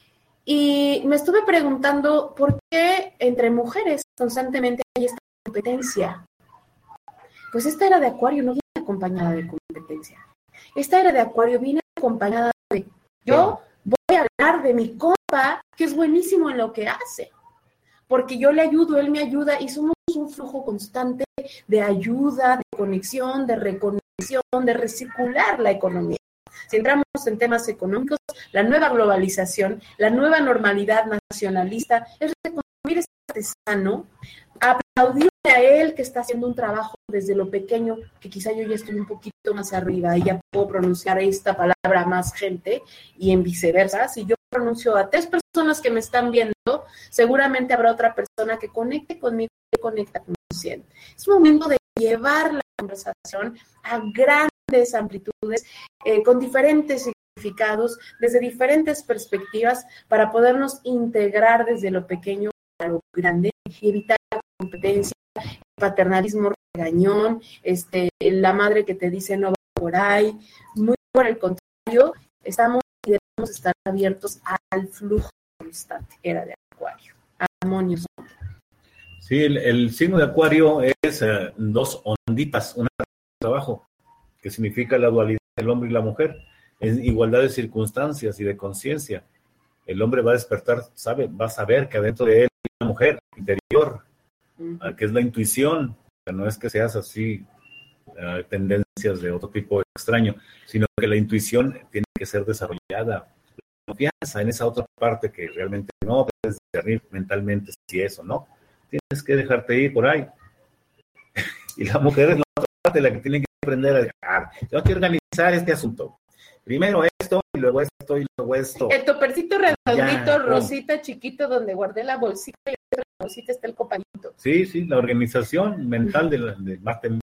Y me estuve preguntando por qué entre mujeres constantemente hay esta competencia. Pues esta era de Acuario no viene acompañada de competencia. Esta era de Acuario viene acompañada de yo voy a hablar de mi compa que es buenísimo en lo que hace. Porque yo le ayudo, él me ayuda y somos un flujo constante de ayuda, de conexión, de reconexión, de recircular la economía. Si entramos en temas económicos, la nueva globalización, la nueva normalidad nacionalista, es reconstruir este artesano, aplaudirle a él que está haciendo un trabajo desde lo pequeño, que quizá yo ya estoy un poquito más arriba y ya puedo pronunciar esta palabra a más gente y en viceversa. Si yo pronuncio a 3 personas que me están viendo, seguramente habrá otra persona que conecte conmigo y conecta con mi 100. Es momento de llevar la conversación a grandes amplitudes, con diferentes significados, desde diferentes perspectivas, para podernos integrar desde lo pequeño a lo grande y evitar la competencia, el paternalismo regañón, la madre que te dice no va por ahí. Muy por el contrario, estamos y debemos estar abiertos al flujo constante. Era de Acuario, armonioso. Sí, el signo de Acuario es 2 onditas, una trabajo, que significa la dualidad del hombre y la mujer, es igualdad de circunstancias y de conciencia. El hombre va a despertar, va a saber que adentro de él hay una mujer interior, que es la intuición, que no es que seas así, tendencias de otro tipo extraño, sino que la intuición tiene que ser desarrollada. Confianza en esa otra parte que realmente no puedes discernir mentalmente si eso, ¿no? Tienes que dejarte ir por ahí. Y la mujer es la otra parte, la que tiene que aprender a dejar. Tengo que organizar este asunto. Primero esto, y luego esto, y luego esto. El topercito redondito, rosita, chiquito, donde guardé la bolsita y en la bolsita está el compañito. Sí, la organización mental de Marte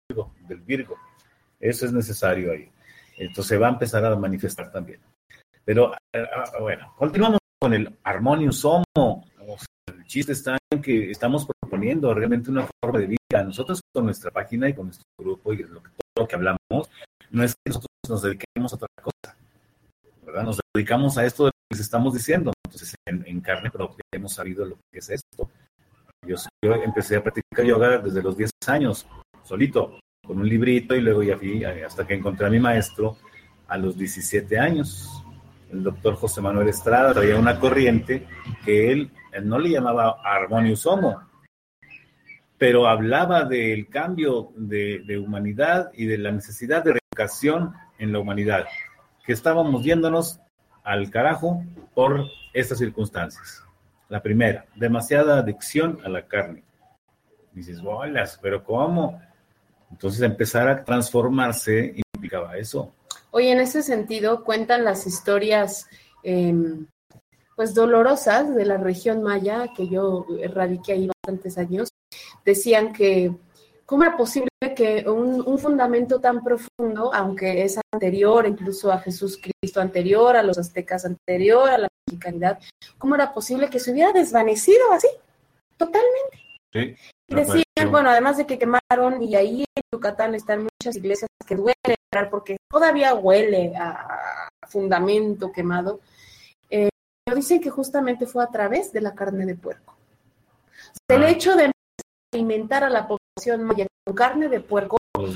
del Virgo. Eso es necesario ahí. Entonces va a empezar a manifestar también. Pero, bueno, continuamos con el Harmonious Homo. El chiste está en que estamos proponiendo realmente una forma de vida. Nosotros con nuestra página y con nuestro grupo y todo lo que hablamos, no es que nosotros nos dediquemos a otra cosa, ¿verdad? Nos dedicamos a esto de lo que les estamos diciendo. Entonces, en carne propia hemos sabido lo que es esto. Yo empecé a practicar yoga desde los 10 años, solito, con un librito, y luego ya fui hasta que encontré a mi maestro a los 17 años. El doctor José Manuel Estrada traía una corriente que él no le llamaba Harmonious Homo, pero hablaba del cambio de humanidad y de la necesidad de reeducación en la humanidad, que estábamos yéndonos al carajo por estas circunstancias. La primera, demasiada adicción a la carne. Dices, bolas, ¿pero cómo? Entonces empezar a transformarse implicaba eso. Oye, en ese sentido cuentan las historias pues dolorosas de la región maya, que yo radiqué ahí bastantes años. Decían que cómo era posible que un fundamento tan profundo, aunque es anterior incluso a Jesús Cristo, anterior a los aztecas, anterior a la mexicanidad, cómo era posible que se hubiera desvanecido así, totalmente. Sí. Y decían, bueno, además de que quemaron, y ahí en Yucatán están muchas iglesias que duele entrar porque todavía huele a fundamento quemado, pero dicen que justamente fue a través de la carne de puerco. O sea, el hecho de alimentar a la población maya con carne de puerco,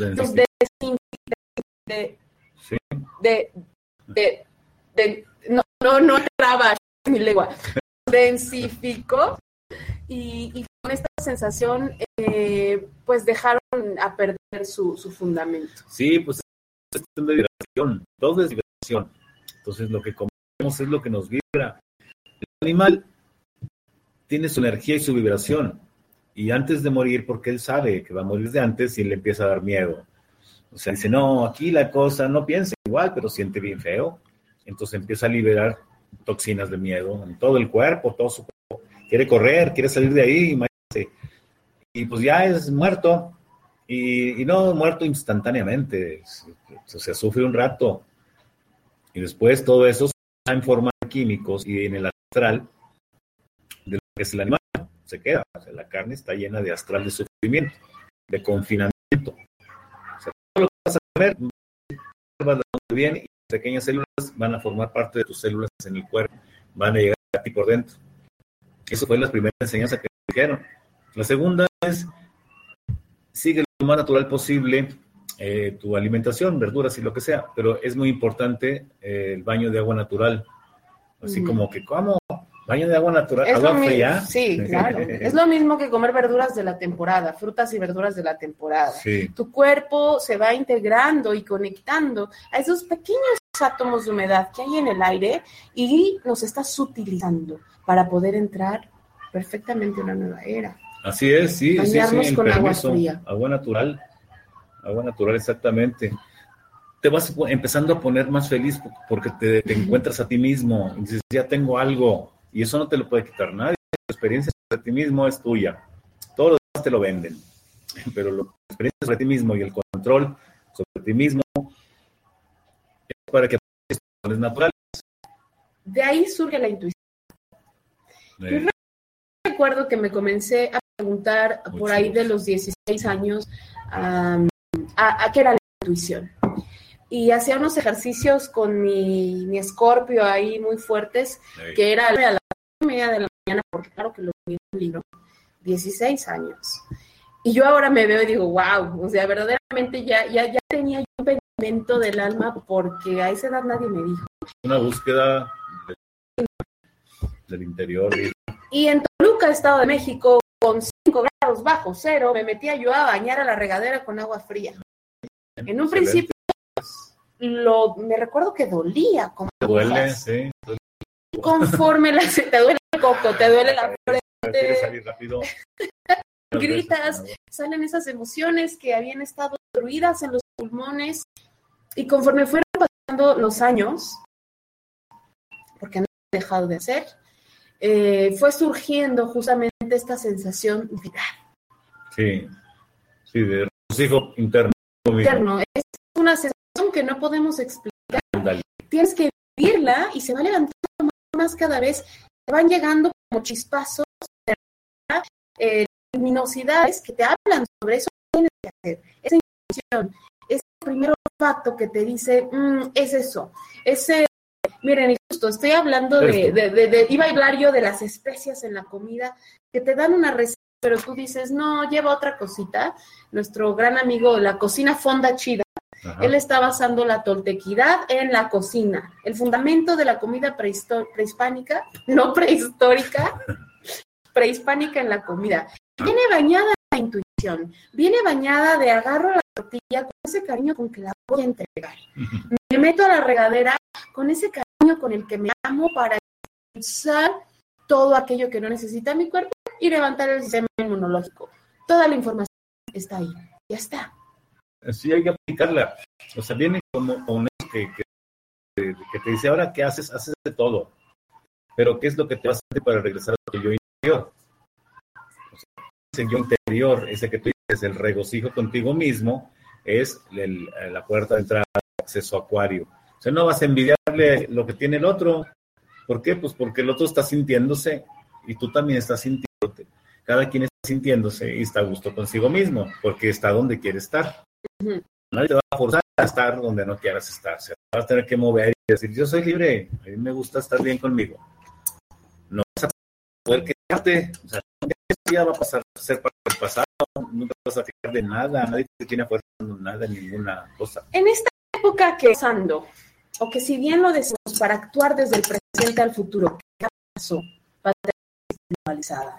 no traba mi lengua, densificó, y con esta sensación pues dejaron a perder su fundamento. Sí, pues es cuestión de vibración, todo es vibración. Entonces lo que comemos es lo que nos vibra. El animal tiene su energía y su vibración, y antes de morir, porque él sabe que va a morir de antes, y le empieza a dar miedo. O sea, dice, no, aquí la cosa no piensa igual, pero siente bien feo. Entonces empieza a liberar toxinas de miedo en todo el cuerpo, todo su cuerpo. Quiere correr, quiere salir de ahí, imagínate. Y pues ya es muerto. Y no muerto instantáneamente. O sea, sufre un rato. Y después todo eso se da en forma de químicos, y en el astral de lo que es el animal se queda. O sea, la carne está llena de astral de sufrimiento, de confinamiento. O sea, todo lo que vas a comer, vas a donde viene, y pequeñas células van a formar parte de tus células en el cuerpo, van a llegar a ti por dentro. Eso fue la primera enseñanza que me dijeron. La segunda es, sigue lo más natural posible tu alimentación, verduras y lo que sea, pero es muy importante el baño de agua natural. Así como que, ¿cómo? ¿Baño de agua natural? Es ¿Agua fría? Sí, claro. Es lo mismo que comer verduras de la temporada, frutas y verduras de la temporada. Sí. Tu cuerpo se va integrando y conectando a esos pequeños átomos de humedad que hay en el aire, y nos está sutilizando para poder entrar perfectamente en una nueva era. Así es, sí. Bañarnos sí, con permiso, agua fría. Agua natural, exactamente. Te vas empezando a poner más feliz porque te encuentras a ti mismo. Y dices, ya tengo algo, y eso no te lo puede quitar nadie. La experiencia sobre ti mismo es tuya. Todos los demás te lo venden, pero la experiencia sobre ti mismo y el control sobre ti mismo es para que es natural. De ahí surge la intuición. Yo recuerdo que me comencé a preguntar por ahí de los 16 años a qué era la intuición. Y hacía unos ejercicios con mi Escorpio ahí muy fuertes, que era a las 9:30 de la mañana, porque claro que lo vi en un libro, 16 años. Y yo ahora me veo y digo, wow, o sea, verdaderamente ya tenía yo un pedimento del alma, porque a esa edad nadie me dijo. Una búsqueda del interior. Y en Toluca, Estado de México, con 5 grados bajo cero, me metía yo a bañar a la regadera con agua fría. En un principio, me recuerdo que dolía. Como te duele, sí. Conforme te duele el coco, te duele la frente. Salir rápido. Gritas, salen esas emociones que habían estado destruidas en los pulmones, y conforme fueron pasando los años, porque no he dejado de hacer, fue surgiendo justamente esta sensación vital. Sí, de Regocijo interno. Es una sensación que no podemos explicar. Dale. Tienes que vivirla y se va levantando más cada vez. Te van llegando como chispazos, luminosidades que te hablan sobre eso que tienes que hacer. Esa intuición, ese primer olfato que te dice, es eso. Miren, justo estoy hablando iba a hablar yo de las especias en la comida que te dan una receta, pero tú dices, no, lleva otra cosita. Nuestro gran amigo de la cocina Fonda Chida, ajá, él está basando la toltequidad en la cocina, el fundamento de la comida prehispánica, no prehistórica, prehispánica en la comida. Viene bañada de la intuición, viene bañada de agarro la tortilla con ese cariño con que la voy a entregar. Me meto a la regadera con ese cariño con el que me amo para expulsar todo aquello que no necesita mi cuerpo y levantar el sistema inmunológico. Toda la información está ahí, ya está. Sí, hay que aplicarla. O sea, viene como un que te dice, ahora, ¿qué haces? Haces de todo. Pero, ¿qué es lo que te vas a hacer para regresar a tu yo interior? O sea, ese yo interior, ese que tú dices, el regocijo contigo mismo, es la puerta de entrada, acceso acuario. O sea, no vas a envidiarle lo que tiene el otro. ¿Por qué? Pues porque el otro está sintiéndose y tú también estás sintiéndote. Cada quien está sintiéndose y está a gusto consigo mismo, porque está donde quiere estar. Uh-huh. Nadie te va a forzar a estar donde no quieras estar. O sea, vas a tener que mover y decir, yo soy libre, a mí me gusta estar bien conmigo. No vas a poder quedarte. O sea, ya va a pasar a ser parte del pasado, no te vas a fijar de nada, nadie te tiene fuerza en nada, en ninguna cosa. En esta época que pasando, o que si bien lo decimos para actuar desde el presente al futuro, ¿qué pasó? Va a tener espiritualizada.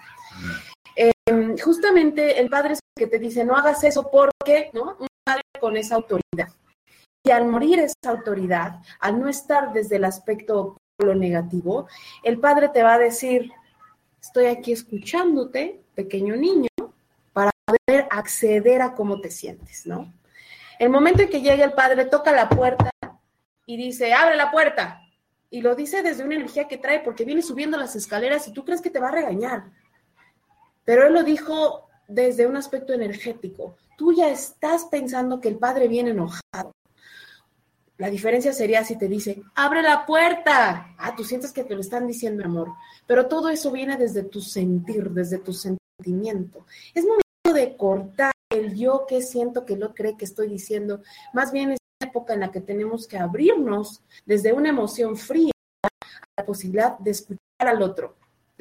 Justamente el padre es el que te dice, no hagas eso porque, ¿no? Un padre con esa autoridad. Y al morir esa autoridad, al no estar desde el aspecto lo negativo, el padre te va a decir, estoy aquí escuchándote, pequeño niño, para poder acceder a cómo te sientes, ¿no? El momento en que llega el padre, toca la puerta y dice, abre la puerta. Y lo dice desde una energía que trae, porque viene subiendo las escaleras y tú crees que te va a regañar. Pero él lo dijo desde un aspecto energético. Tú ya estás pensando que el padre viene enojado. La diferencia sería si te dice, abre la puerta. Tú sientes que te lo están diciendo, amor. Pero todo eso viene desde tu sentir, desde tu sentimiento. Es momento de cortar el yo que siento que lo cree que estoy diciendo. Más bien es una época en la que tenemos que abrirnos desde una emoción fría a la posibilidad de escuchar al otro.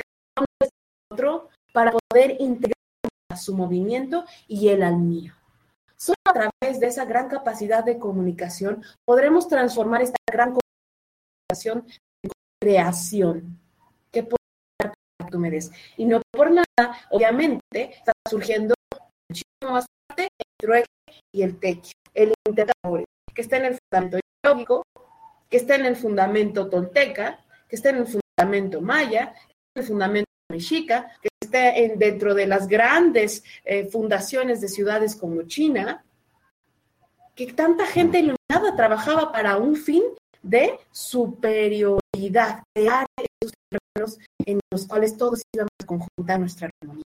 Para poder integrar a su movimiento y él al mío. Solo a través de esa gran capacidad de comunicación podremos transformar esta gran comunicación en creación que puede dar para que tú me des. Y no por nada, obviamente, está surgiendo muchísimo más fuerte el trueque y el tequio, el intercambio, que está en el fundamento yógico, que está en el fundamento tolteca, que está en el fundamento maya, en el fundamento mexica, que está dentro de las grandes fundaciones de ciudades como China, que tanta gente iluminada trabajaba para un fin de superioridad, crear esos terrenos en los cuales todos íbamos a conjuntar nuestra armonía.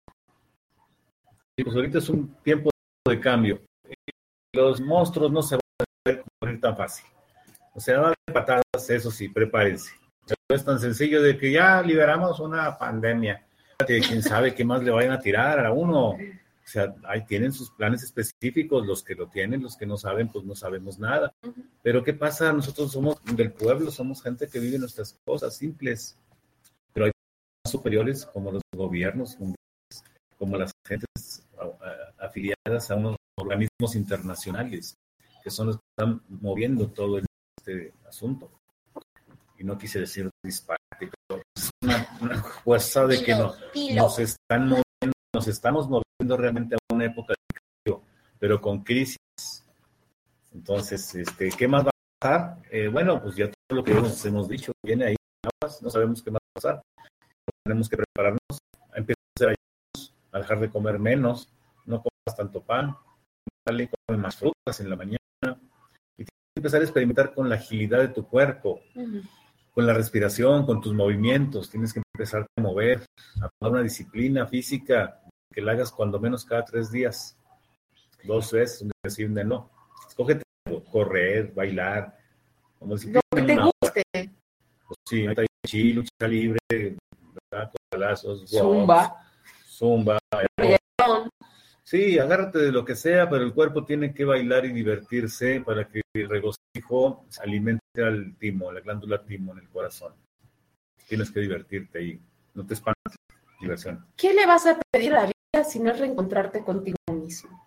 Sí, pues ahorita es un tiempo de cambio. Los monstruos no se van a morir tan fácil. O sea, va a haber patadas, eso sí, prepárense. No es tan sencillo de que ya liberamos una pandemia. Quién sabe qué más le vayan a tirar a uno. O sea, ahí tienen sus planes específicos, los que lo tienen, los que no saben, pues no sabemos nada. Pero ¿qué pasa? Nosotros somos del pueblo, somos gente que vive nuestras cosas simples. Pero hay más superiores como los gobiernos, como las gentes afiliadas a unos organismos internacionales, que son los que están moviendo todo este asunto. Y no quise decir disparate, pero es una fuerza de que nos estamos moviendo realmente a una época de cambio, pero con crisis. Entonces, ¿qué más va a pasar? Bueno, pues ya todo lo que hemos dicho viene ahí, no sabemos qué más va a pasar. Tenemos que prepararnos, a empezar a hacer ayunos, a dejar de comer menos, no comas tanto pan, come más frutas en la mañana, y tienes que empezar a experimentar con la agilidad de tu cuerpo. Con la respiración, con tus movimientos, tienes que empezar a mover, a tomar una disciplina física que la hagas cuando menos cada 3 días. 2 veces, un día sí, un día no. Escógete algo, correr, bailar, como si Lo que te una hora. guste. Pues sí, tai chi, lucha libre, ¿verdad? Corralazos, zumba. Reggaetón. Sí, agárrate de lo que sea, pero el cuerpo tiene que bailar y divertirse para que el regocijo alimente al timo, la glándula timo en el corazón. Tienes que divertirte ahí, no te espantes, diversión. ¿Qué le vas a pedir a la vida si no es reencontrarte contigo mismo?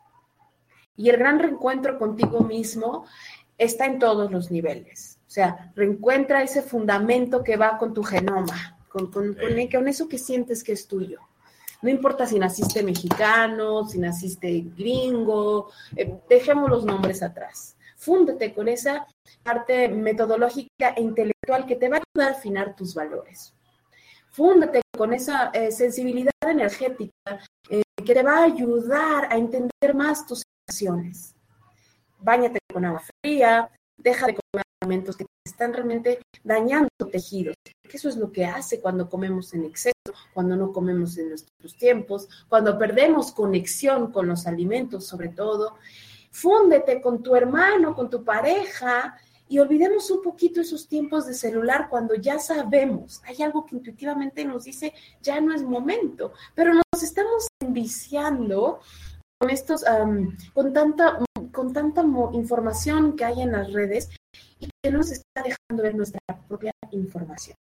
Y el gran reencuentro contigo mismo está en todos los niveles. O sea, reencuentra ese fundamento que va con tu genoma, con eso que sientes que es tuyo. No importa si naciste mexicano, si naciste gringo, dejemos los nombres atrás. Fúndete con esa parte metodológica e intelectual que te va a ayudar a afinar tus valores. Fúndete con esa sensibilidad energética que te va a ayudar a entender más tus acciones. Báñate con agua fría, deja de comer alimentos que te están realmente dañando tejidos. Eso es lo que hace cuando comemos en exceso, cuando no comemos en nuestros tiempos, cuando perdemos conexión con los alimentos sobre todo. Fúndete con tu hermano, con tu pareja y olvidemos un poquito esos tiempos de celular cuando ya sabemos, hay algo que intuitivamente nos dice ya no es momento, pero nos estamos enviciando con estos, con tanta información que hay en las redes y que nos está dejando ver nuestra propia información.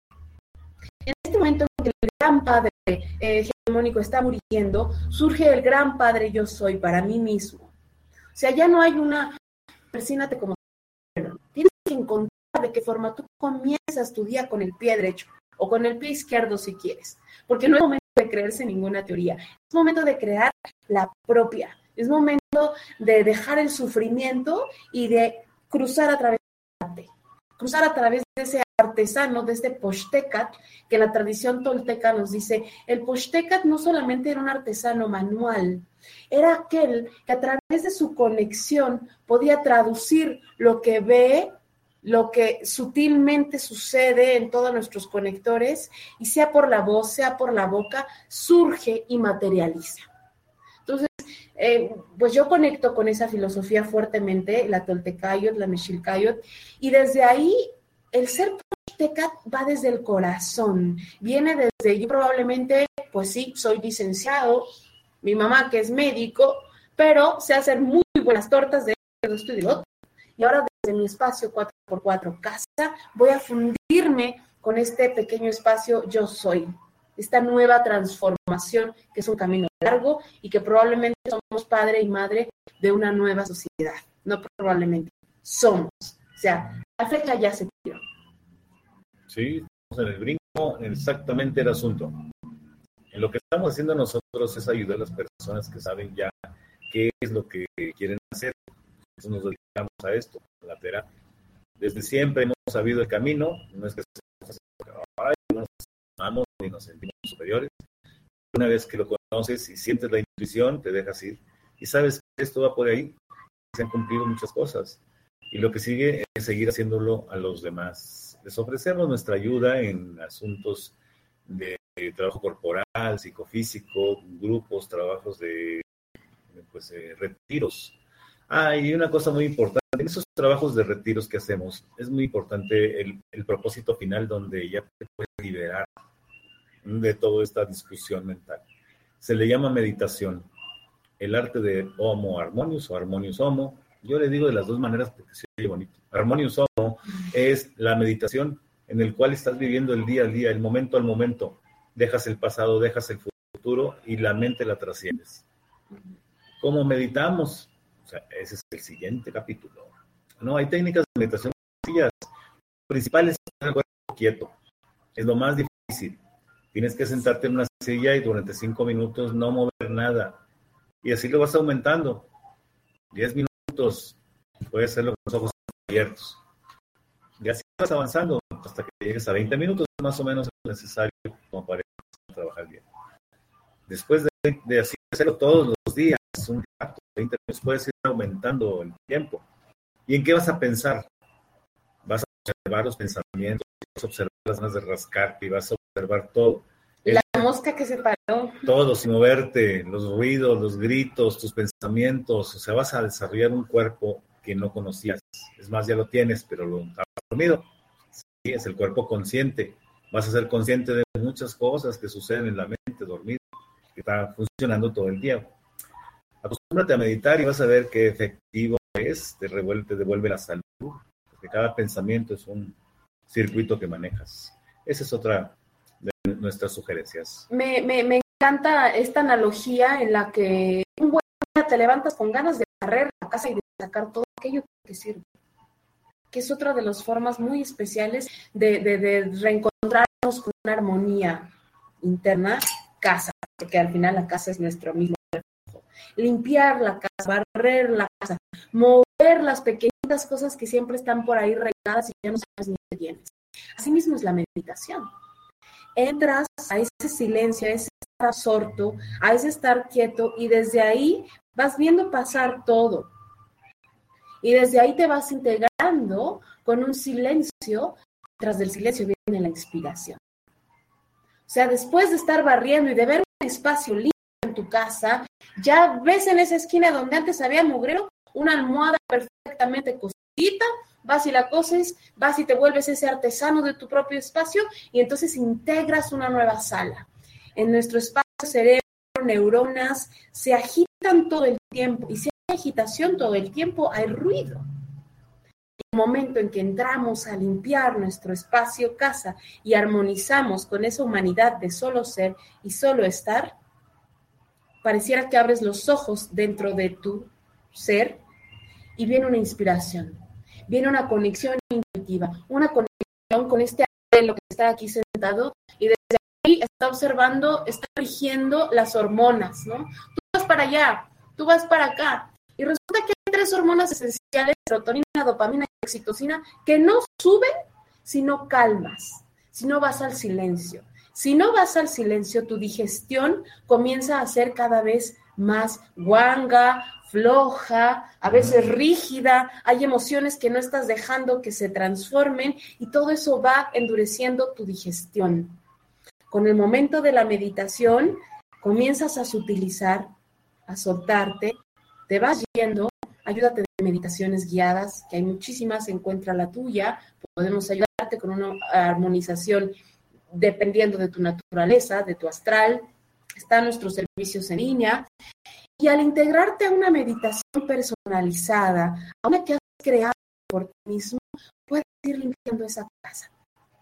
En este momento en que el gran padre hegemónico está muriendo, surge el gran padre yo soy para mí mismo. O sea, ya no hay una persínate como tienes que encontrar de qué forma tú comienzas tu día con el pie derecho o con el pie izquierdo si quieres, porque no es momento de creerse ninguna teoría, es momento de crear la propia, es momento de dejar el sufrimiento y de cruzar a través del arte, cruzar a través de ese artesano, de este Poxtecat, que la tradición tolteca nos dice, el Poxtecat no solamente era un artesano manual, era aquel que a través de su conexión podía traducir lo que ve, lo que sutilmente sucede en todos nuestros conectores, y sea por la voz, sea por la boca, surge y materializa. Entonces, pues yo conecto con esa filosofía fuertemente, la Toltecayot, la Mexilcayot, y desde ahí el ser Poxtecat va desde el corazón, viene desde, yo probablemente, pues sí, soy licenciado, mi mamá que es médico, pero sé hacer muy buenas tortas de esto y de otro. Y ahora desde mi espacio 4x4 casa, voy a fundirme con este pequeño espacio yo soy. Esta nueva transformación que es un camino largo y que probablemente somos padre y madre de una nueva sociedad. No probablemente, somos. O sea, la fecha ya se tiró. Sí, estamos en el brinco, exactamente el asunto. En lo que estamos haciendo nosotros es ayudar a las personas que saben ya qué es lo que quieren hacer. Entonces nos dedicamos a esto, a la terapia. Desde siempre hemos sabido el camino, no es que nos amamos y nos sentimos superiores. Una vez que lo conoces y sientes la intuición, te dejas ir. Y sabes que esto va por ahí. Se han cumplido muchas cosas. Y lo que sigue es seguir haciéndolo a los demás. Les ofrecemos nuestra ayuda en asuntos de trabajo corporal, psicofísico, grupos, trabajos de retiros. Y una cosa muy importante, en esos trabajos de retiros que hacemos, es muy importante el propósito final donde ya te puedes liberar de toda esta discusión mental. Se le llama meditación, el arte de Homo Harmonious o Harmonious Homo. Yo le digo de las dos maneras porque se oye bonito. Harmonious Homo es la meditación en el cual estás viviendo el día al día, el momento al momento. Dejas el pasado, dejas el futuro y la mente la trasciendes. ¿Cómo meditamos? O sea, ese es el siguiente capítulo. No, hay técnicas de meditación sencillas. Lo principal es tener el cuerpo quieto. Es lo más difícil. Tienes que sentarte en una silla y durante 5 minutos no mover nada. Y así lo vas aumentando. 10 minutos. Puedes hacerlo con los ojos abiertos. Y así vas avanzando hasta que llegues a 20 minutos, más o menos es necesario como para trabajar bien. Después de así hacerlo todos los días, un rato, 20 minutos, puedes ir aumentando el tiempo. ¿Y en qué vas a pensar? Vas a observar los pensamientos, vas a observar las ganas de rascarte y vas a observar todo. La mosca que se paró. Todo, sin moverte, los ruidos, los gritos, tus pensamientos, o sea, vas a desarrollar un cuerpo que no conocías. Es más, ya lo tienes, pero lo has dormido. Sí, es el cuerpo consciente. Vas a ser consciente de muchas cosas que suceden en la mente dormida, que está funcionando todo el día. Acostúmbrate a meditar y vas a ver qué efectivo es, te devuelve la salud, porque cada pensamiento es un circuito que manejas. Esa es otra de nuestras sugerencias. Me encanta esta analogía en la que un buen día te levantas con ganas de barrer la casa y de sacar todo aquello que sirve, que es otra de las formas muy especiales de reencontrarnos con una armonía interna, casa, porque al final la casa es nuestro mismo reflejo. Limpiar la casa, barrer la casa, mover las pequeñitas cosas que siempre están por ahí regadas y ya no sabes ni qué tienes. Así mismo es la meditación. Entras a ese silencio, a ese estar absorto, a ese estar quieto, y desde ahí vas viendo pasar todo. Y desde ahí te vas integrando con un silencio. Tras del silencio viene la inspiración. O sea, después de estar barriendo y de ver un espacio limpio en tu casa, ya ves en esa esquina donde antes había mugrero, una almohada perfectamente cosidita, vas y la coses, vas y te vuelves ese artesano de tu propio espacio, y entonces integras una nueva sala. En nuestro espacio, cerebro, neuronas se agitan todo el tiempo, y si hay agitación todo el tiempo, hay ruido. El momento en que entramos a limpiar nuestro espacio casa y armonizamos con esa humanidad de solo ser y solo estar, pareciera que abres los ojos dentro de tu ser y viene una inspiración, viene una conexión intuitiva, una conexión con este abuelo que está aquí sentado y desde ahí está observando, está rigiendo las hormonas, ¿no? Tú vas para allá, tú vas para acá, y resulta que hay 3 hormonas esenciales, serotonina, dopamina y oxitocina, que no suben si no calmas, si no vas al silencio. Si no vas al silencio, tu digestión comienza a ser cada vez más guanga, floja, a veces rígida, hay emociones que no estás dejando que se transformen y todo eso va endureciendo tu digestión. Con el momento de la meditación, comienzas a sutilizar, a soltarte, te vas yendo, ayúdate de meditaciones guiadas, que hay muchísimas, encuentra la tuya, podemos ayudarte con una armonización dependiendo de tu naturaleza, de tu astral, están nuestros servicios en línea, y al integrarte a una meditación personalizada, a una que has creado por ti mismo, puedes ir limpiando esa casa.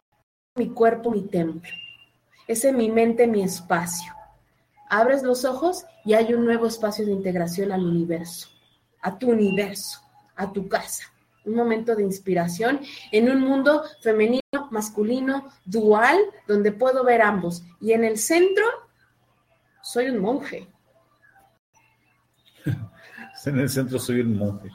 Mi cuerpo, mi templo. Ese mi mente, mi espacio. Abres los ojos y hay un nuevo espacio de integración al universo, a tu universo, a tu casa. Un momento de inspiración en un mundo femenino, masculino, dual, donde puedo ver ambos. Y en el centro, soy un monje. En el centro soy un monje.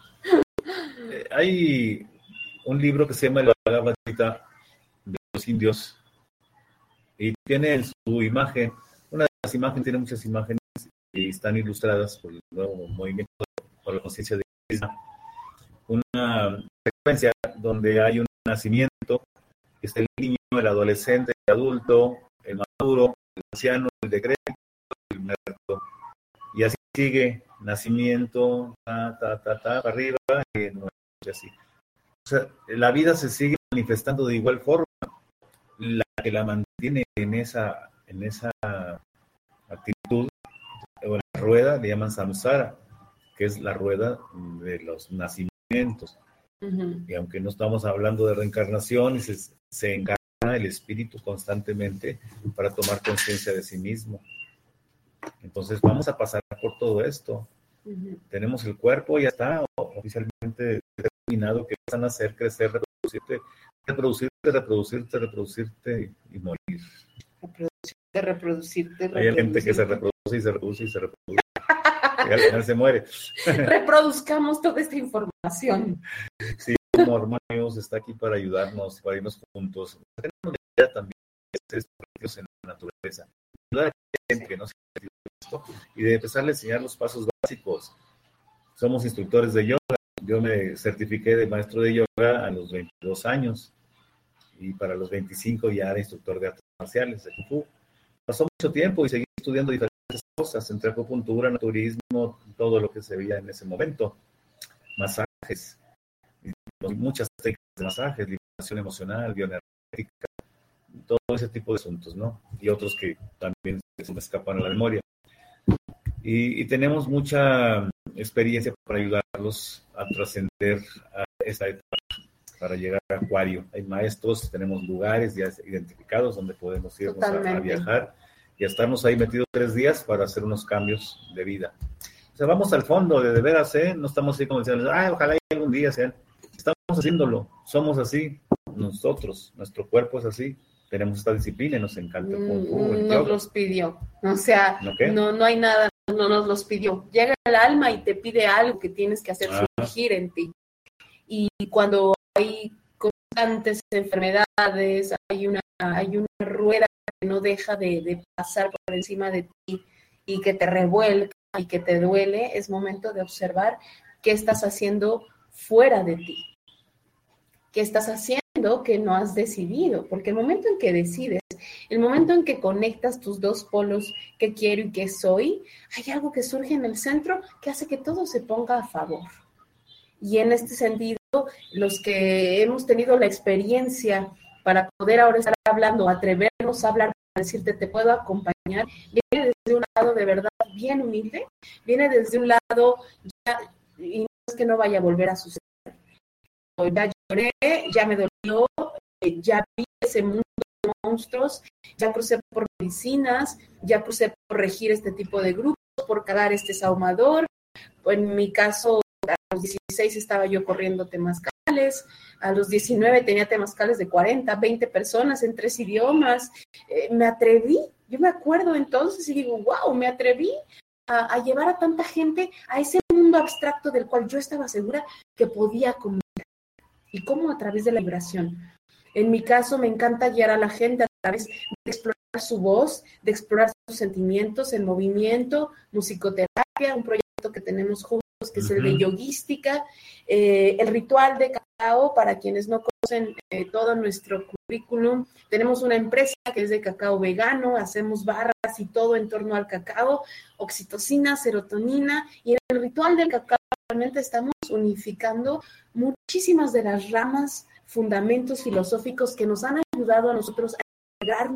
Hay un libro que se llama La Bhagavad Gita de los indios y tiene en su imagen, una de las imágenes, tiene muchas imágenes y están ilustradas por el nuevo movimiento por la conciencia de Krishna. Una secuencia donde hay un nacimiento, está el niño, el adolescente, el adulto, el maduro, el anciano, el decrépito, el muerto. Y así sigue, nacimiento, para arriba, y así. O sea, la vida se sigue manifestando de igual forma. La que la mantiene en esa actitud, o la rueda, le llaman samsara, que es la rueda de los nacimientos. Uh-huh. Y aunque no estamos hablando de reencarnación, se encarna el espíritu constantemente para tomar conciencia de sí mismo. Entonces vamos a pasar por todo esto. Uh-huh. Tenemos el cuerpo, ya está oficialmente determinado que vas a nacer, crecer, reproducirte y morir. Reproducirte. Hay gente que se reproduce y se reproduce y se reproduce. Y al final se muere. Reproduzcamos toda esta información. Sí, como hermanos está aquí para ayudarnos, para irnos juntos. Tenemos la idea también de ser extrovertidos en la naturaleza. Ayudar a la gente que no se esto y de empezar a enseñar los pasos básicos. Somos instructores de yoga. Yo me certifiqué de maestro de yoga a los 22 años y para los 25 ya era instructor de artes marciales, de Kung Fu. pasó mucho tiempo y seguí estudiando diferentes cosas, entre acupuntura, naturismo, todo lo que se veía en ese momento, masajes, muchas técnicas de masajes, liberación emocional, bioenergética, todo ese tipo de asuntos, ¿no? Y otros que también se me escapan a la memoria. Y tenemos mucha experiencia para ayudarlos a trascender a esta etapa, para llegar a Acuario. Hay maestros, tenemos lugares ya identificados donde podemos irnos a viajar y a estarnos ahí metidos 3 días para hacer unos cambios de vida. O sea, vamos al fondo, de veras, no estamos así como diciendo, ojalá algún día sean. Estamos haciéndolo, somos así, nosotros, nuestro cuerpo es así. Tenemos esta disciplina y nos encanta el Kung Fu, el nos los pidió, o sea, no hay nada, no nos los pidió. Llega el alma y te pide algo que tienes que hacer surgir en ti. Y cuando hay constantes enfermedades, hay una rueda que no deja de pasar por encima de ti y que te revuelca y que te duele, es momento de observar qué estás haciendo fuera de ti. ¿Qué estás haciendo que no has decidido? Porque el momento en que decides, el momento en que conectas tus dos polos, qué quiero y qué soy, hay algo que surge en el centro que hace que todo se ponga a favor. Y en este sentido, los que hemos tenido la experiencia para poder ahora estar hablando, atrevernos a hablar, para decirte, te puedo acompañar, viene desde un lado de verdad bien humilde, viene desde un lado, y no es que no vaya a volver a suceder. Ya lloré, ya me dolió, ya vi ese mundo de monstruos, ya crucé por medicinas, ya crucé por regir este tipo de grupos, por calar este saumador. En mi caso, a los 16 estaba yo corriendo temazcales, a los 19 tenía temazcales de 40, 20 personas en 3 idiomas. Me atreví, yo me acuerdo entonces y digo, wow, me atreví a llevar a tanta gente a ese mundo abstracto del cual yo estaba segura que podía comunicar. ¿Y cómo? A través de la vibración. En mi caso, me encanta guiar a la gente a través de explorar su voz, de explorar sus sentimientos, el movimiento, musicoterapia, un proyecto que tenemos juntos, que es el de yoguística, el ritual de cacao, para quienes no conocen todo nuestro currículum. Tenemos una empresa que es de cacao vegano, hacemos barras y todo en torno al cacao, oxitocina, serotonina, y en el ritual del cacao realmente estamos unificando muchísimas de las ramas, fundamentos filosóficos que nos han ayudado a nosotros a llegar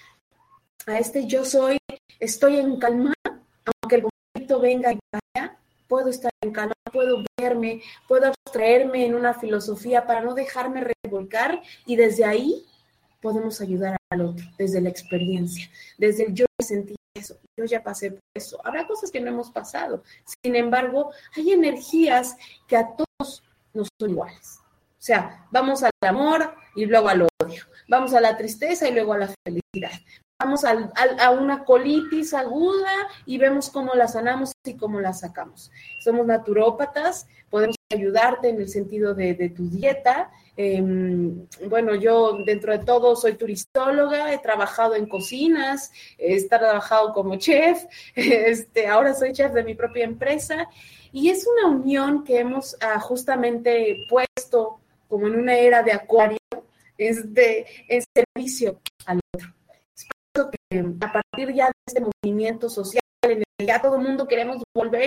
a este yo soy, estoy en calma, aunque el conflicto venga y vaya, puedo estar en calma, puedo verme, puedo abstraerme en una filosofía para no dejarme revolcar, y desde ahí podemos ayudar al otro, desde la experiencia, desde el yo sentí eso, yo ya pasé por eso. Habrá cosas que no hemos pasado, sin embargo, hay energías que a todos nos son iguales. O sea, vamos al amor y luego al odio, vamos a la tristeza y luego a la felicidad, vamos a una colitis aguda y vemos cómo la sanamos y cómo la sacamos. Somos naturópatas, podemos ayudarte en el sentido de tu dieta. Bueno, yo dentro de todo soy turistóloga, he trabajado en cocinas, he trabajado como chef, ahora soy chef de mi propia empresa, y es una unión que hemos justamente puesto como en una era de Acuario, en servicio al otro. Espero que a partir ya de este movimiento social, en el que ya todo el mundo queremos volver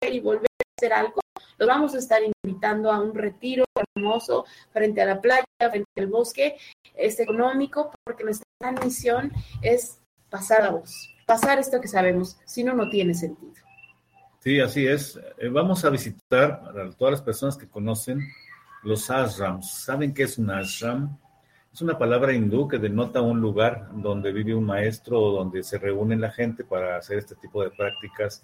a hacer algo, los vamos a estar invitando a un retiro hermoso frente a la playa, frente al bosque, económico, porque nuestra gran misión es pasar la voz, pasar esto que sabemos, si no, no tiene sentido. Sí, así es. Vamos a visitar a todas las personas que conocen los ashrams. ¿Saben qué es un ashram? Es una palabra hindú que denota un lugar donde vive un maestro o donde se reúne la gente para hacer este tipo de prácticas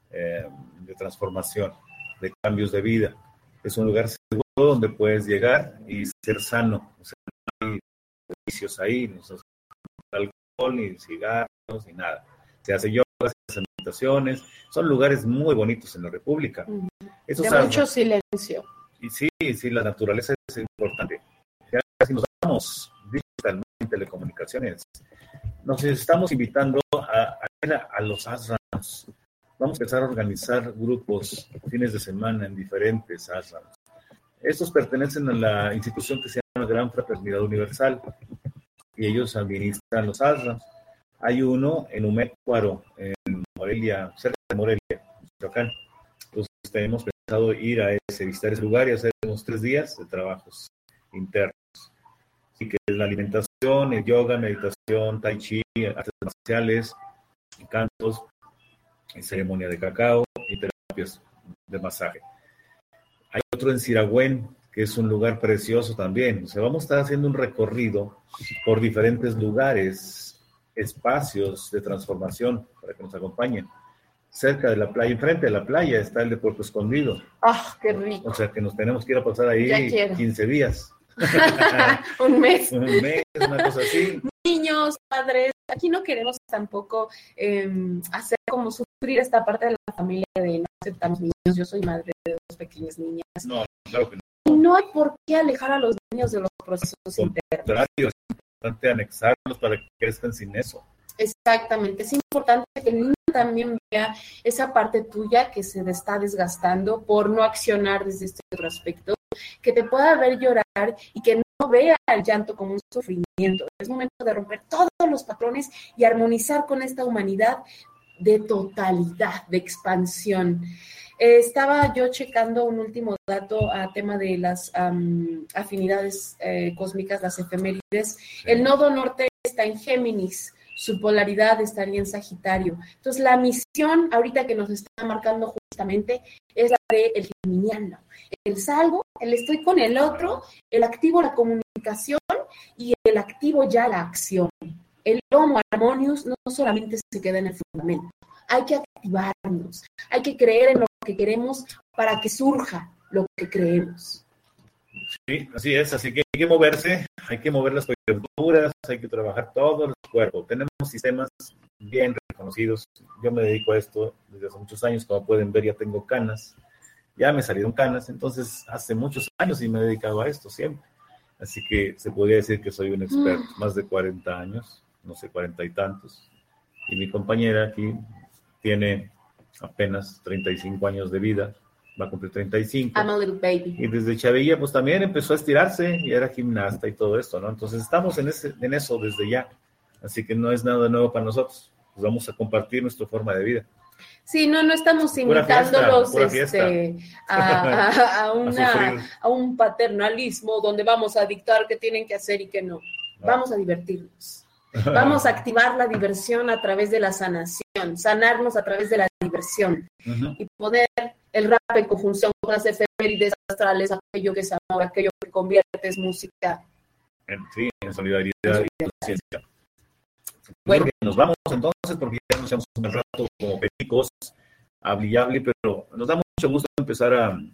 de transformación, de cambios de vida. Es un lugar seguro donde puedes llegar y ser sano. O sea, no hay vicios ahí, no se alcohol, ni cigarros, ni nada. Se hace yoga, se hacen meditaciones. Son lugares muy bonitos en la República. De mucho silencio. Y sí, la naturaleza es importante. Ya casi nos vamos digitalmente en telecomunicaciones. Nos estamos invitando a los ashrams. Vamos a empezar a organizar grupos fines de semana en diferentes ashrams. Estos pertenecen a la institución que se llama Gran Fraternidad Universal y ellos administran los ashrams. Hay uno en Umécuaro, en Morelia, cerca de Morelia, Michoacán. Entonces tenemos pensado ir a visitar ese lugar y hacer unos 3 días de trabajos internos. Así que la alimentación, el yoga, meditación, tai chi, artes marciales, cantos, ceremonia de cacao y terapias de masaje. Hay otro en Siragüen, que es un lugar precioso también. O sea, vamos a estar haciendo un recorrido por diferentes lugares, espacios de transformación para que nos acompañen. Cerca de la playa, enfrente de la playa, está el de Puerto Escondido. ¡Ah, qué rico! O sea, que nos tenemos que ir a pasar ahí 15 días. Un mes. Un mes, una cosa así. Niños, padres, aquí no queremos tampoco hacer como sufrir esta parte de la familia de no aceptamos niños. Yo soy madre de 2 pequeñas niñas. No, claro que no. Y no hay por qué alejar a los niños de los procesos internos. Es importante anexarlos para que crezcan sin eso. Exactamente, es importante que el niño también vea esa parte tuya que se está desgastando por no accionar desde este respecto, que te pueda ver llorar y que no vea el llanto como un sufrimiento. Es momento de romper todos los patrones y armonizar con esta humanidad de totalidad, de expansión. Estaba yo checando un último dato a tema de las afinidades cósmicas, las efemérides. El nodo norte está en Géminis, su polaridad estaría en Sagitario. Entonces, la misión ahorita que nos está marcando justamente es la del geminiano. El salgo, el estoy con el otro, el activo la comunicación y el activo ya la acción. El Homo Harmonious no solamente se queda en el fundamento, hay que activarnos, hay que creer en lo que queremos para que surja lo que creemos. Sí, así es, así que hay que moverse, hay que mover las coyunturas, hay que trabajar todo el cuerpo. Tenemos sistemas bien reconocidos. Yo me dedico a esto desde hace muchos años, como pueden ver ya tengo canas, ya me salieron canas, entonces hace muchos años y me he dedicado a esto siempre. Así que se podría decir que soy un experto, más de 40 años, no sé, 40 y tantos. Y mi compañera aquí tiene apenas 35 años de vida, va a cumplir 35. I'm a little baby. Y desde chavilla, pues también empezó a estirarse y era gimnasta y todo esto, ¿no? Entonces estamos en eso desde ya. Así que no es nada nuevo para nosotros. Pues vamos a compartir nuestra forma de vida. Sí, no estamos invitándolos a un paternalismo donde vamos a dictar qué tienen que hacer y qué no. Vamos a divertirnos. Vamos a activar la diversión a través de la sanación, sanarnos a través de la diversión y poner el rap en conjunción con las efemérides astrales, aquello que es amor, aquello que convierte es música. Sí, en solidaridad y conciencia. Bueno, nos vamos entonces porque ya nos hemos un rato como pericos, hable, pero nos da mucho gusto empezar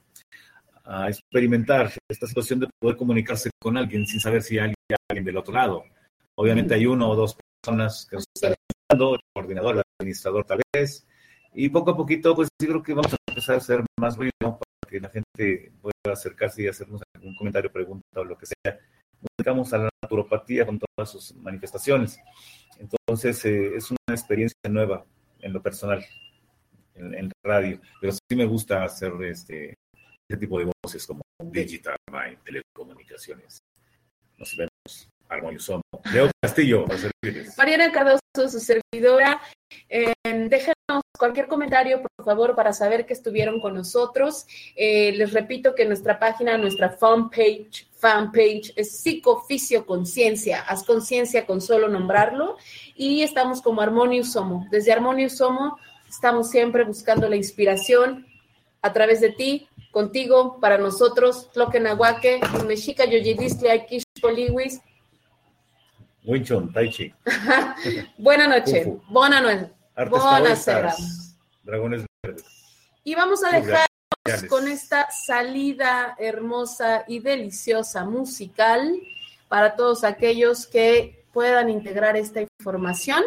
a experimentar esta situación de poder comunicarse con alguien sin saber si hay alguien del otro lado. Obviamente hay 1 o 2 personas que nos están ayudando, el coordinador, el administrador tal vez, y poco a poquito pues yo creo que vamos a empezar a hacer más ruido para que la gente pueda acercarse y hacernos algún comentario, pregunta o lo que sea. Nos dedicamos a la naturopatía con todas sus manifestaciones. Entonces es una experiencia nueva en lo personal, en radio, pero sí me gusta hacer este tipo de voces como Digital Mind, telecomunicaciones. Nos vemos. Harmonious Homo. Leo Castillo, a servirles. Mariana Cardoso, su servidora. Déjenos cualquier comentario, por favor, para saber que estuvieron con nosotros. Les repito que nuestra página, nuestra fanpage es Psicofisio Conciencia. Haz conciencia con solo nombrarlo. Y estamos como Harmonious Homo. Desde Harmonious Homo estamos siempre buscando la inspiración a través de ti, contigo, para nosotros. Tloquenahuaque, Mexica, Yoyidistli, Aikish, Poliwis. Wing Chun, Tai Chi. Buena noche. Buena noche. Buenas Dragones verdes. Y vamos a dejarnos con esta salida hermosa y deliciosa musical para todos aquellos que puedan integrar esta información.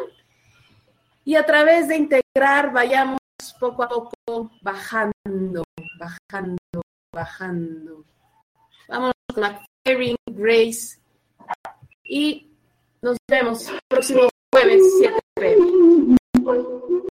Y a través de integrar, vayamos poco a poco bajando. Vámonos con McFerrin, Grace y nos vemos el próximo jueves 7 p.m.